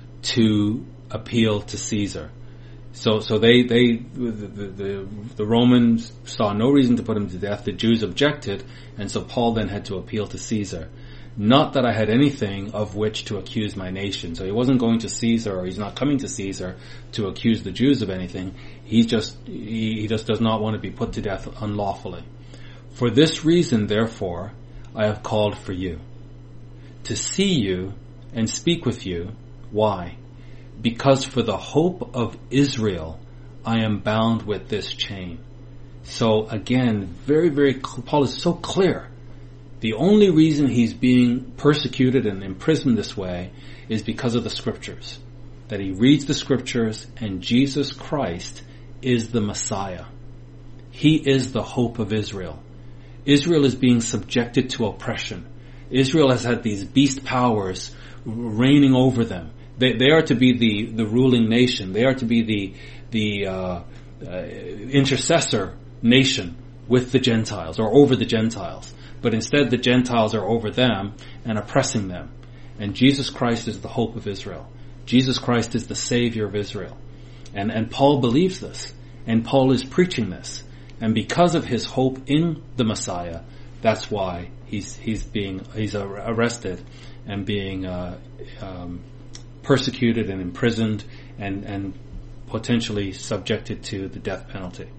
to appeal to Caesar. So, so they, they, the, the, the Romans saw no reason to put him to death. The Jews objected, and so Paul then had to appeal to Caesar. Not that I had anything of which to accuse my nation. So he wasn't going to Caesar, or he's not coming to Caesar to accuse the Jews of anything. He just, he, he just does not want to be put to death unlawfully. For this reason, therefore, I have called for you, to see you and speak with you. Why? Because for the hope of Israel, I am bound with this chain. So again, very, very, Paul is so clear. The only reason he's being persecuted and imprisoned this way is because of the scriptures. That he reads the scriptures, and Jesus Christ is the Messiah. He is the hope of Israel. Israel is being subjected to oppression. Israel has had these beast powers reigning over them. They, they are to be the, the ruling nation. They are to be the, the, uh, uh, intercessor nation with the Gentiles, or over the Gentiles. But instead the Gentiles are over them and oppressing them. And Jesus Christ is the hope of Israel. Jesus Christ is the Savior of Israel. And, and Paul believes this. And Paul is preaching this. And because of his hope in the Messiah, that's why he's, he's being, he's arrested and being, uh, um, persecuted and imprisoned and, and potentially subjected to the death penalty.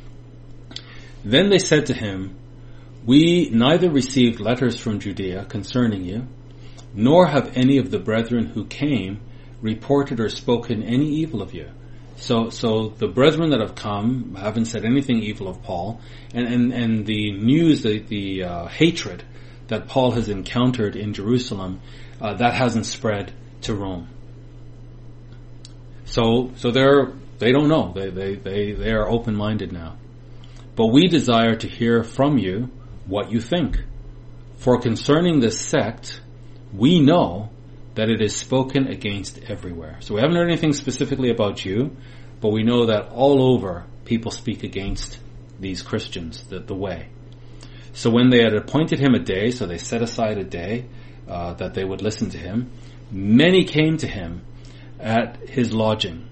Then they said to him, we neither received letters from Judea concerning you, nor have any of the brethren who came reported or spoken any evil of you. So, so the brethren that have come haven't said anything evil of Paul, and, and, and the news, the, the uh, hatred that Paul has encountered in Jerusalem, uh, that hasn't spread to Rome. So, so they're, they don't know. They, they, they, they are open-minded now. But we desire to hear from you what you think. For concerning this sect, we know that it is spoken against everywhere. So we haven't heard anything specifically about you, but we know that all over people speak against these Christians, the, the way. So when they had appointed him a day, so they set aside a day uh, that they would listen to him, many came to him at his lodging,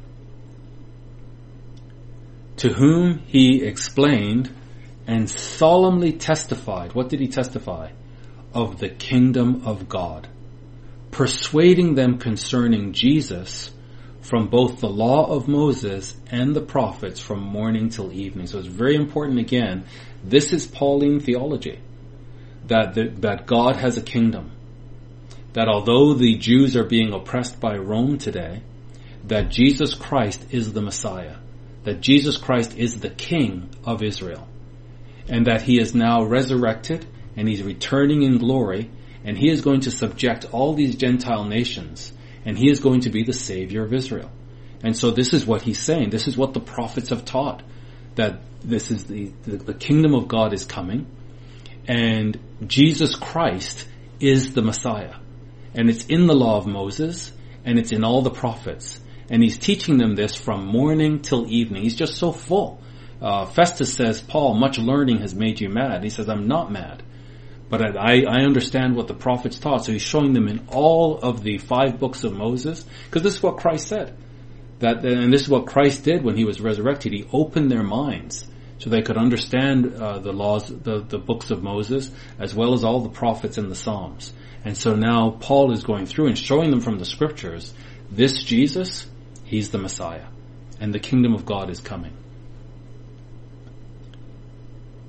to whom he explained and solemnly testified. What did he testify? Of the kingdom of God, persuading them concerning Jesus from both the law of Moses and the prophets from morning till evening. So it's very important again. This is Pauline theology, that the, that God has a kingdom, that although the Jews are being oppressed by Rome today, that Jesus Christ is the Messiah, that Jesus Christ is the King of Israel, and that he is now resurrected and he's returning in glory, and he is going to subject all these Gentile nations, and he is going to be the Savior of Israel. And so this is what he's saying. This is what the prophets have taught, that this is the, the, the kingdom of God is coming, and Jesus Christ is the Messiah. And it's in the law of Moses, and it's in all the prophets. And he's teaching them this from morning till evening. He's just so full. Uh, Festus says, Paul, much learning has made you mad. He says, I'm not mad. But I, I understand what the prophets taught. So he's showing them in all of the five books of Moses, because this is what Christ said. That, and this is what Christ did when he was resurrected. He opened their minds so they could understand uh, the laws, the, the books of Moses, as well as all the prophets and the Psalms. And so now Paul is going through and showing them from the scriptures, this Jesus, he's the Messiah, and the kingdom of God is coming.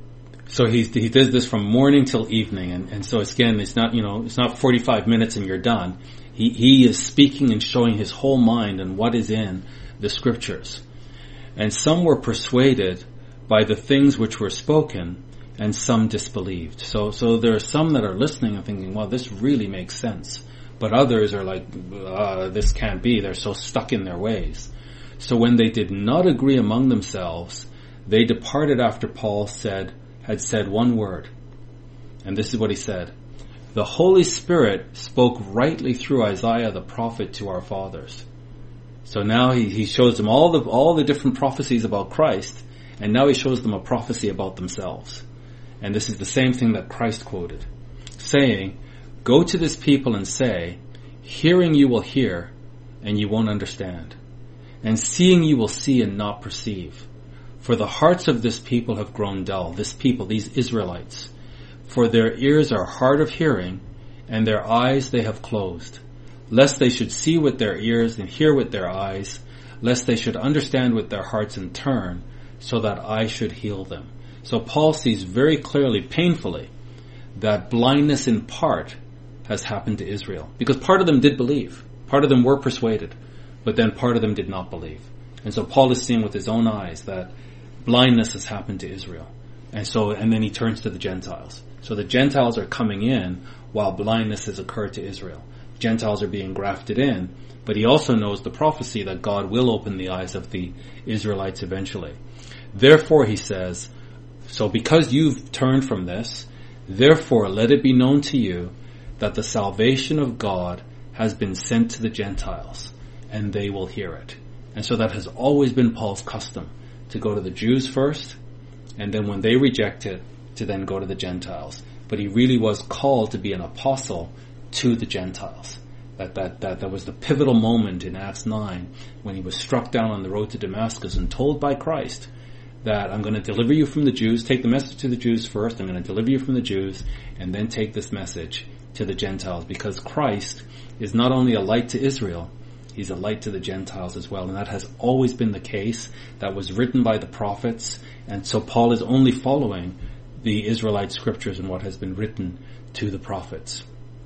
So he he does this from morning till evening, and, and so it's, again, it's not, you know, it's not forty-five minutes and you're done. He he is speaking and showing his whole mind and what is in the scriptures. And some were persuaded by the things which were spoken, and some disbelieved. So so there are some that are listening and thinking, well, this really makes sense. But others are like, uh, this can't be. They're so stuck in their ways. So when they did not agree among themselves, they departed after Paul said had said one word. And this is what he said. The Holy Spirit spoke rightly through Isaiah the prophet to our fathers. So now he, he shows them all the all the different prophecies about Christ, and now he shows them a prophecy about themselves. And this is the same thing that Christ quoted, saying, go to this people and say, hearing you will hear, and you won't understand. And seeing you will see and not perceive. For the hearts of this people have grown dull. This people, these Israelites. For their ears are hard of hearing, and their eyes they have closed. Lest they should see with their ears and hear with their eyes, lest they should understand with their hearts and turn, so that I should heal them. So Paul sees very clearly, painfully, that blindness in part has happened to Israel. Because part of them did believe. Part of them were persuaded. But then part of them did not believe. And so Paul is seeing with his own eyes that blindness has happened to Israel. And so, and then he turns to the Gentiles. So the Gentiles are coming in while blindness has occurred to Israel. Gentiles are being grafted in. But he also knows the prophecy that God will open the eyes of the Israelites eventually. Therefore, he says, so because you've turned from this, therefore let it be known to you that the salvation of God has been sent to the Gentiles, and they will hear it. And so that has always been Paul's custom, to go to the Jews first, and then when they reject it, to then go to the Gentiles. But he really was called to be an apostle to the Gentiles. That, that, that, that was the pivotal moment in Acts nine, when he was struck down on the road to Damascus and told by Christ that I'm going to deliver you from the Jews, take the message to the Jews first, I'm going to deliver you from the Jews, and then take this message to the Gentiles, because Christ is not only a light to Israel, he's a light to the Gentiles as well. And that has always been the case. That was written by the prophets. And so Paul is only following the Israelite scriptures and what has been written to the prophets.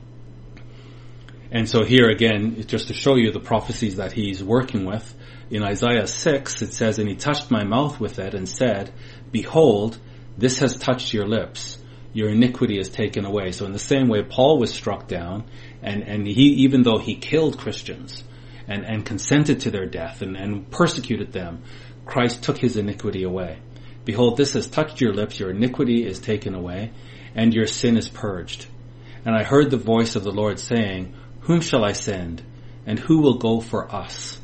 And so here again, just to show you the prophecies that he's working with, in Isaiah six, it says, and he touched my mouth with it and said, behold, this has touched your lips. Your iniquity is taken away. So in the same way, Paul was struck down, and, and he, even though he killed Christians and, and consented to their death and, and persecuted them, Christ took his iniquity away. Behold, this has touched your lips, your iniquity is taken away, and your sin is purged. And I heard the voice of the Lord saying, whom shall I send, and who will go for us?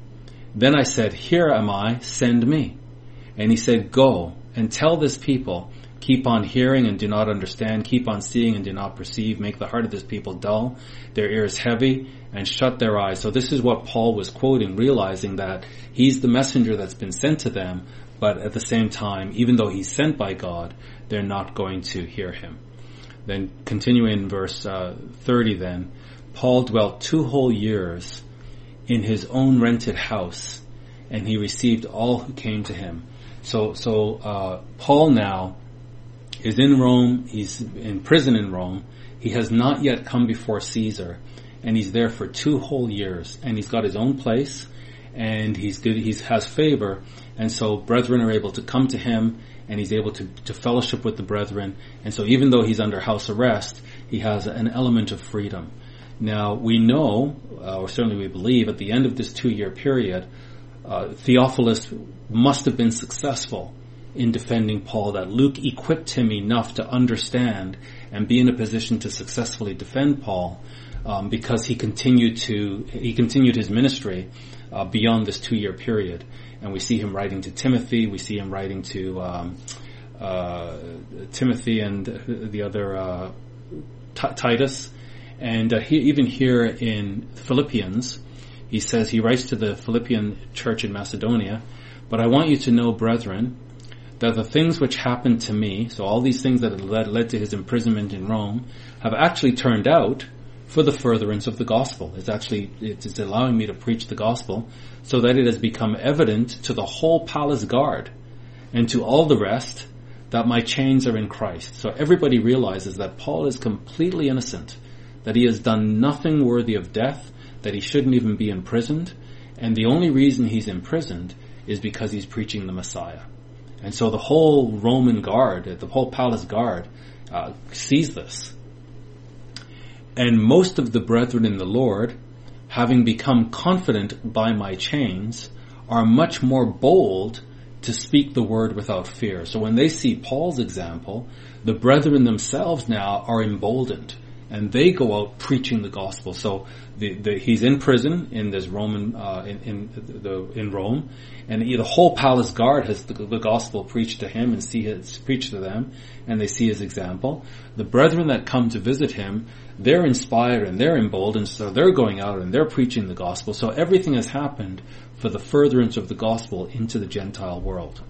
Then I said, here am I, send me. And he said, go and tell this people, keep on hearing and do not understand, keep on seeing and do not perceive, make the heart of this people dull, their ears heavy, and shut their eyes. So this is what Paul was quoting, realizing that he's the messenger that's been sent to them, but at the same time, even though he's sent by God, they're not going to hear him. Then continuing in verse uh, thirty then, Paul dwelt two whole years in his own rented house, and he received all who came to him. So, so uh, Paul now is in Rome. He's in prison in Rome. He has not yet come before Caesar, and he's there for two whole years. And he's got his own place, and he's good. He has favor, and so brethren are able to come to him, and he's able to, to fellowship with the brethren. And so even though he's under house arrest, he has an element of freedom. Now, we know, uh, or certainly we believe, at the end of this two-year period, uh, Theophilus must have been successful in defending Paul, that Luke equipped him enough to understand and be in a position to successfully defend Paul, um, because he continued to, he continued his ministry uh, beyond this two-year period. And we see him writing to Timothy, we see him writing to um, uh, Timothy and the other uh, T- Titus. And uh, he, even here in Philippians, he says, he writes to the Philippian church in Macedonia, but I want you to know, brethren, that the things which happened to me, so all these things that led, led to his imprisonment in Rome, have actually turned out for the furtherance of the gospel. It's actually, it's allowing me to preach the gospel so that it has become evident to the whole palace guard and to all the rest that my chains are in Christ. So everybody realizes that Paul is completely innocent, that he has done nothing worthy of death, that he shouldn't even be imprisoned, and the only reason he's imprisoned is because he's preaching the Messiah. And so the whole Roman guard, the whole palace guard, uh, sees this. And most of the brethren in the Lord, having become confident by my chains, are much more bold to speak the word without fear. So when they see Paul's example, the brethren themselves now are emboldened, and they go out preaching the gospel. So the, the, he's in prison in this Roman uh, in in, the, in Rome, and he, the whole palace guard has the, the gospel preached to him and see his preached to them, and they see his example. The brethren that come to visit him, they're inspired and they're emboldened, so they're going out and they're preaching the gospel. So everything has happened for the furtherance of the gospel into the Gentile world.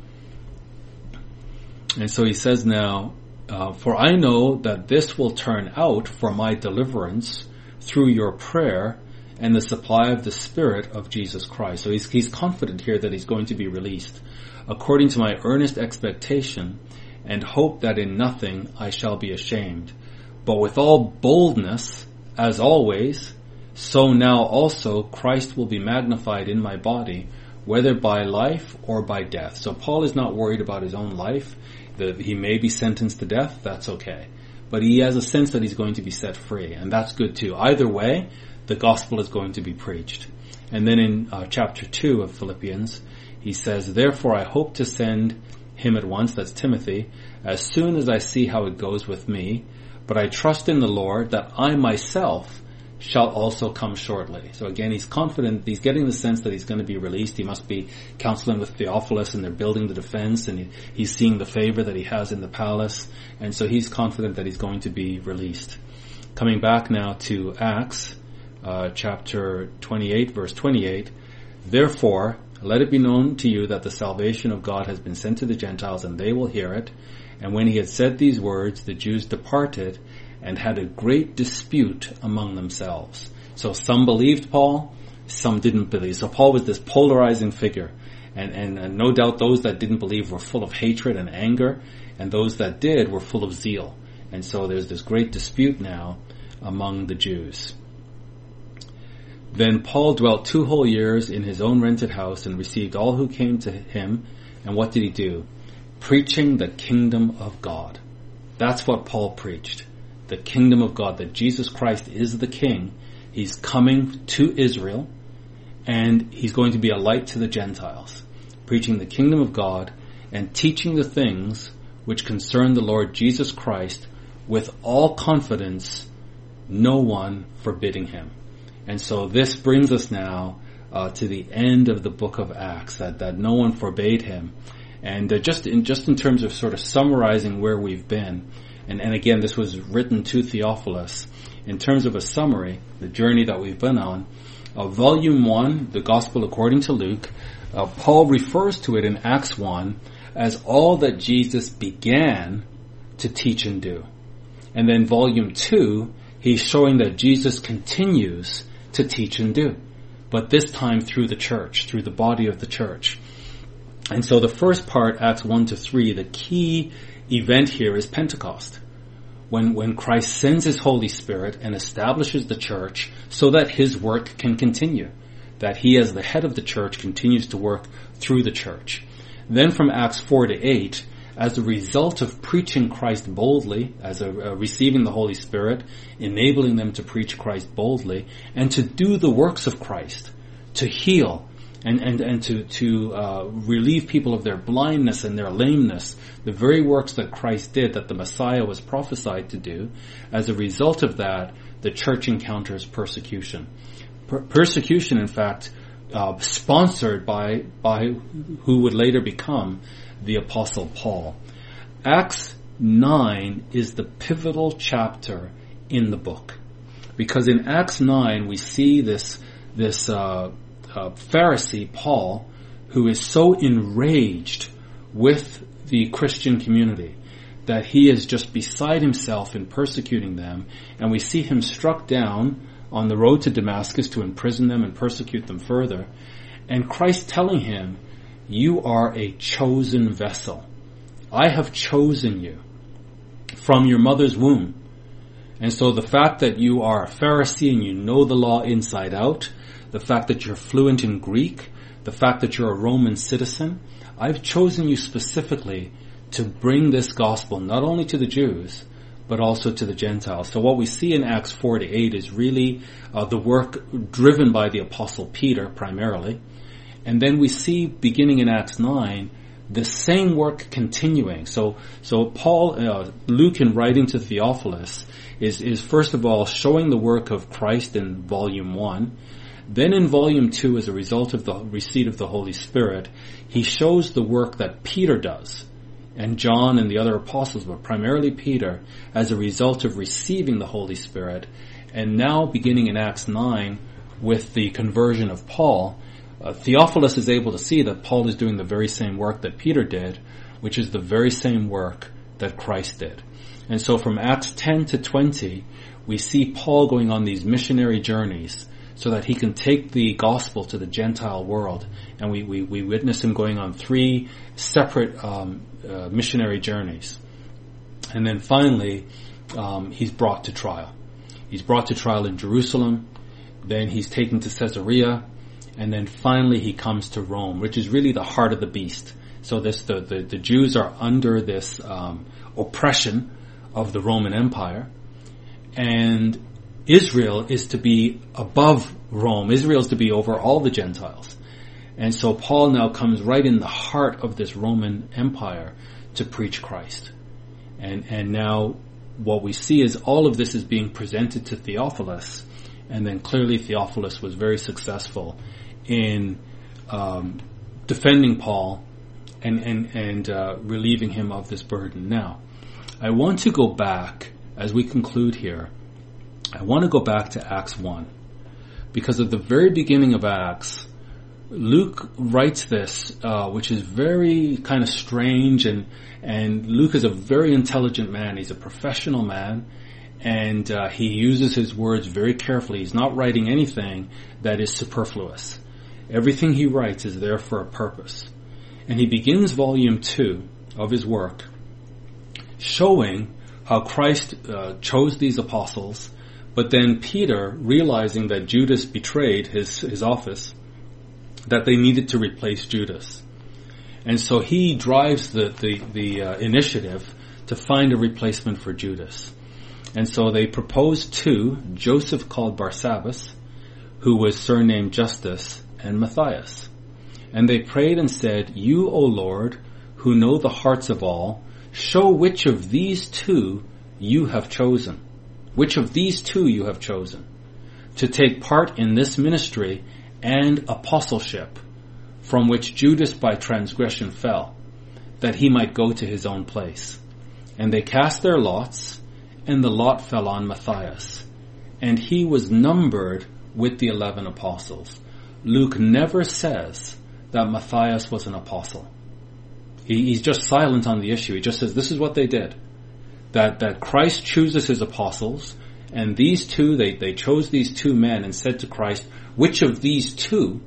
And so he says now, uh, for I know that this will turn out for my deliverance through your prayer and the supply of the Spirit of Jesus Christ. So he's, he's confident here that he's going to be released, according to my earnest expectation and hope that in nothing I shall be ashamed, but with all boldness, as always, so now also Christ will be magnified in my body, whether by life or by death. So Paul is not worried about his own life. The, he may be sentenced to death, that's okay. But he has a sense that he's going to be set free, and that's good too. Either way, the gospel is going to be preached. And then in uh, chapter two of Philippians, he says, therefore I hope to send him at once, that's Timothy, as soon as I see how it goes with me, but I trust in the Lord that I myself shall also come shortly. So again, he's confident, he's getting the sense that he's going to be released. He must be counseling with Theophilus, and they're building the defense, and he, he's seeing the favor that he has in the palace, and so he's confident that he's going to be released. Coming back now to Acts, uh, chapter twenty-eight, verse twenty-eight, therefore, let it be known to you that the salvation of God has been sent to the Gentiles, and they will hear it. And when he had said these words, the Jews departed and had a great dispute among themselves. So some believed Paul, some didn't believe. So Paul was this polarizing figure. And, and, and no doubt those that didn't believe were full of hatred and anger, and those that did were full of zeal. And so there's this great dispute now among the Jews. Then Paul dwelt two whole years in his own rented house and received all who came to him. And what did he do? Preaching the kingdom of God. That's what Paul preached. The kingdom of God, that Jesus Christ is the king. He's coming to Israel, and he's going to be a light to the Gentiles, preaching the kingdom of God and teaching the things which concern the Lord Jesus Christ with all confidence, no one forbidding him. And so this brings us now uh, to the end of the book of Acts, that, that no one forbade him. And uh, just in just in terms of sort of summarizing where we've been, and, and again, this was written to Theophilus, in terms of a summary, the journey that we've been on, uh, volume one, the Gospel according to Luke, uh, Paul refers to it in Acts one as all that Jesus began to teach and do. And then volume two, he's showing that Jesus continues to teach and do, but this time through the church, through the body of the church. And so the first part, Acts one to three, the key event here is Pentecost, when when Christ sends his Holy Spirit and establishes the church so that his work can continue, that he as the head of the church continues to work through the church. Then from Acts four to eight, as a result of preaching Christ boldly, as a, uh, receiving the Holy Spirit, enabling them to preach Christ boldly, and to do the works of Christ, to heal, and, and, and to, to uh, relieve people of their blindness and their lameness, the very works that Christ did, that the Messiah was prophesied to do. As a result of that, the church encounters persecution. Per- persecution, in fact, uh, sponsored by, by who would later become the Apostle Paul. Acts nine is the pivotal chapter in the book, because in Acts nine we see this this uh, uh, Pharisee Paul, who is so enraged with the Christian community that he is just beside himself in persecuting them, and we see him struck down on the road to Damascus to imprison them and persecute them further, and Christ telling him, "You are a chosen vessel, I have chosen you from your mother's womb. And so the fact that you are a Pharisee and you know the law inside out, the fact that you're fluent in Greek, the fact that you're a Roman citizen, I've chosen you specifically to bring this gospel not only to the Jews, but also to the Gentiles. So what we see in Acts four to eight is really uh, the work driven by the Apostle Peter primarily. And then we see, beginning in Acts nine, the same work continuing. So, so Paul, uh, Luke, in writing to Theophilus, is, is first of all showing the work of Christ in volume one. Then in volume two, as a result of the receipt of the Holy Spirit, he shows the work that Peter does, and John and the other apostles, but primarily Peter, as a result of receiving the Holy Spirit. And now, beginning in Acts nine, with the conversion of Paul, uh, Theophilus is able to see that Paul is doing the very same work that Peter did, which is the very same work that Christ did. And so from Acts ten to twenty, we see Paul going on these missionary journeys so that he can take the gospel to the Gentile world. And we, we, we witness him going on three separate um, uh, missionary journeys. And then finally, um, he's brought to trial. He's brought to trial in Jerusalem, then he's taken to Caesarea, and then finally he comes to Rome, which is really the heart of the beast. So this the, the, the Jews are under this um, oppression of the Roman Empire, and Israel is to be above Rome. Israel is to be over all the Gentiles. And so Paul now comes right in the heart of this Roman Empire to preach Christ. And and now what we see is all of this is being presented to Theophilus, and then clearly Theophilus was very successful in um, defending Paul and and and uh, relieving him of this burden. Now, I want to go back as we conclude here. I want to go back to Acts one, because at the very beginning of Acts, Luke writes this, uh, which is very kind of strange, and and Luke is a very intelligent man. He's a professional man, and uh, he uses his words very carefully. He's not writing anything that is superfluous. Everything he writes is there for a purpose. And he begins volume two of his work showing how Christ uh, chose these apostles, but then Peter, realizing that Judas betrayed his, his office, that they needed to replace Judas. And so he drives the, the, the uh, initiative to find a replacement for Judas. And so they proposed two, Joseph called Barsabbas, who was surnamed Justus, and Matthias. And they prayed and said, "You, O Lord, who know the hearts of all, show which of these two you have chosen. Which of these two you have chosen to take part in this ministry and apostleship, from which Judas by transgression fell, that he might go to his own place." And they cast their lots, and the lot fell on Matthias, and he was numbered with the eleven apostles. Luke never says that Matthias was an apostle. He, he's just silent on the issue. He just says this is what they did. That that Christ chooses his apostles, and these two, they, they chose these two men and said to Christ, which of these two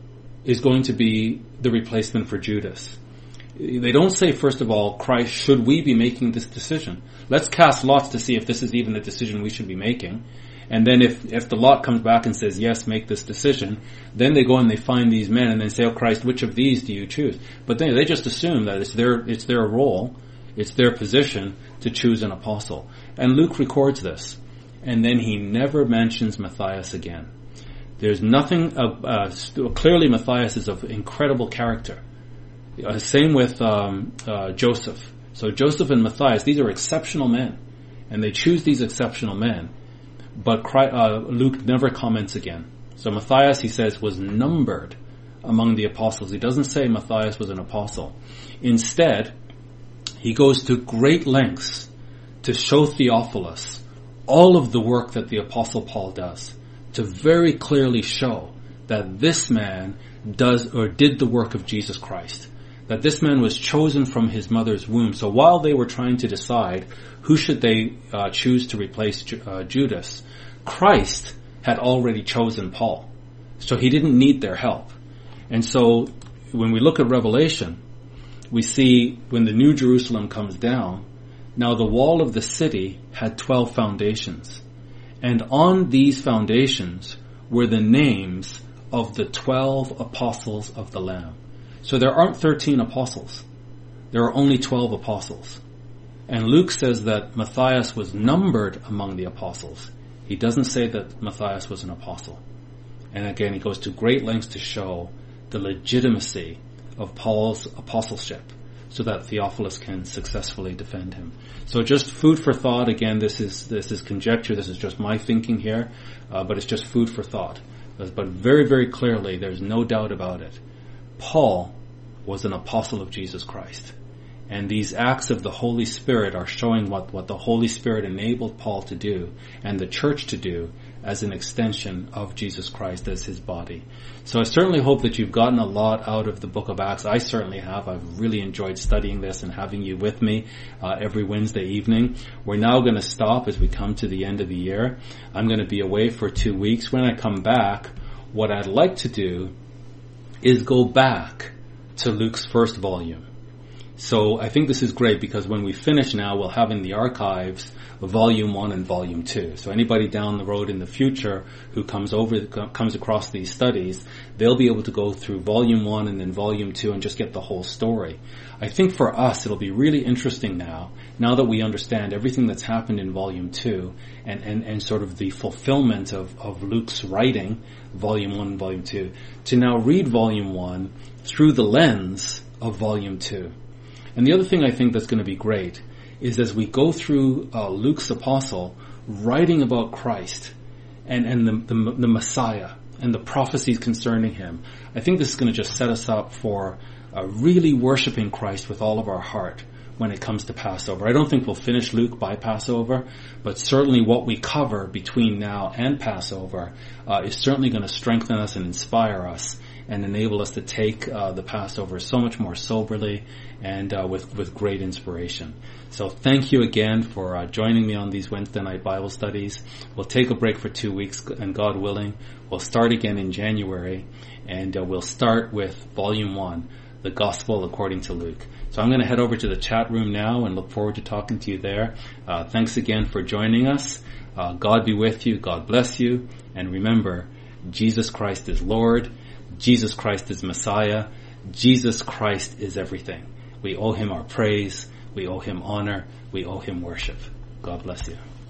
is going to be the replacement for Judas? They don't say, first of all, Christ, should we be making this decision? Let's cast lots to see if this is even a decision we should be making. And then if, if the lot comes back and says, yes, make this decision, then they go and they find these men and then say, oh Christ, which of these do you choose? But then they just assume that it's their, it's their role, it's their position to choose an apostle. And Luke records this. And then he never mentions Matthias again. There's nothing, uh, uh, clearly Matthias is of incredible character. Uh, same with um, uh, Joseph. So Joseph and Matthias, these are exceptional men. And they choose these exceptional men. But Christ, uh, Luke never comments again. So Matthias, he says, was numbered among the apostles. He doesn't say Matthias was an apostle. Instead, he goes to great lengths to show Theophilus all of the work that the Apostle Paul does, to very clearly show that this man does or did the work of Jesus Christ, that this man was chosen from his mother's womb. So while they were trying to decide who should they uh, choose to replace Ju- uh, Judas, Christ had already chosen Paul. So he didn't need their help. And so when we look at Revelation, we see when the New Jerusalem comes down, now the wall of the city had twelve foundations. And on these foundations were the names of the twelve apostles of the Lamb. So there aren't thirteen apostles. There are only twelve apostles. And Luke says that Matthias was numbered among the apostles. He doesn't say that Matthias was an apostle. And again, he goes to great lengths to show the legitimacy of Paul's apostleship so that Theophilus can successfully defend him. So just food for thought. Again, this is this is conjecture. This is just my thinking here, uh, but it's just food for thought. But very, very clearly, there's no doubt about it. Paul was an apostle of Jesus Christ. And these acts of the Holy Spirit are showing what, what the Holy Spirit enabled Paul to do and the church to do as an extension of Jesus Christ as his body. So I certainly hope that you've gotten a lot out of the book of Acts. I certainly have. I've really enjoyed studying this and having you with me uh, every Wednesday evening. We're now going to stop as we come to the end of the year. I'm going to be away for two weeks. When I come back, what I'd like to do is go back to Luke's first volume. So I think this is great because when we finish now, we'll have in the archives volume one and volume two. So anybody down the road in the future who comes over, comes across these studies, they'll be able to go through volume one and then volume two and just get the whole story. I think for us, it'll be really interesting now, now that we understand everything that's happened in volume two and, and, and sort of the fulfillment of, of Luke's writing, volume one and volume two, to now read volume one through the lens of volume two. And the other thing I think that's going to be great is as we go through uh, Luke's apostle writing about Christ and, and the, the, the Messiah and the prophecies concerning him, I think this is going to just set us up for uh, really worshiping Christ with all of our heart when it comes to Passover. I don't think we'll finish Luke by Passover, but certainly what we cover between now and Passover uh, is certainly going to strengthen us and inspire us and enable us to take uh, the Passover so much more soberly and uh, with, with great inspiration. So thank you again for uh, joining me on these Wednesday night Bible studies. We'll take a break for two weeks, and God willing, we'll start again in January, and uh, we'll start with Volume one, the Gospel according to Luke. So I'm going to head over to the chat room now and look forward to talking to you there. Uh, thanks again for joining us. Uh, God be with you. God bless you. And remember, Jesus Christ is Lord. Jesus Christ is Messiah. Jesus Christ is everything. We owe him our praise. We owe him honor. We owe him worship. God bless you.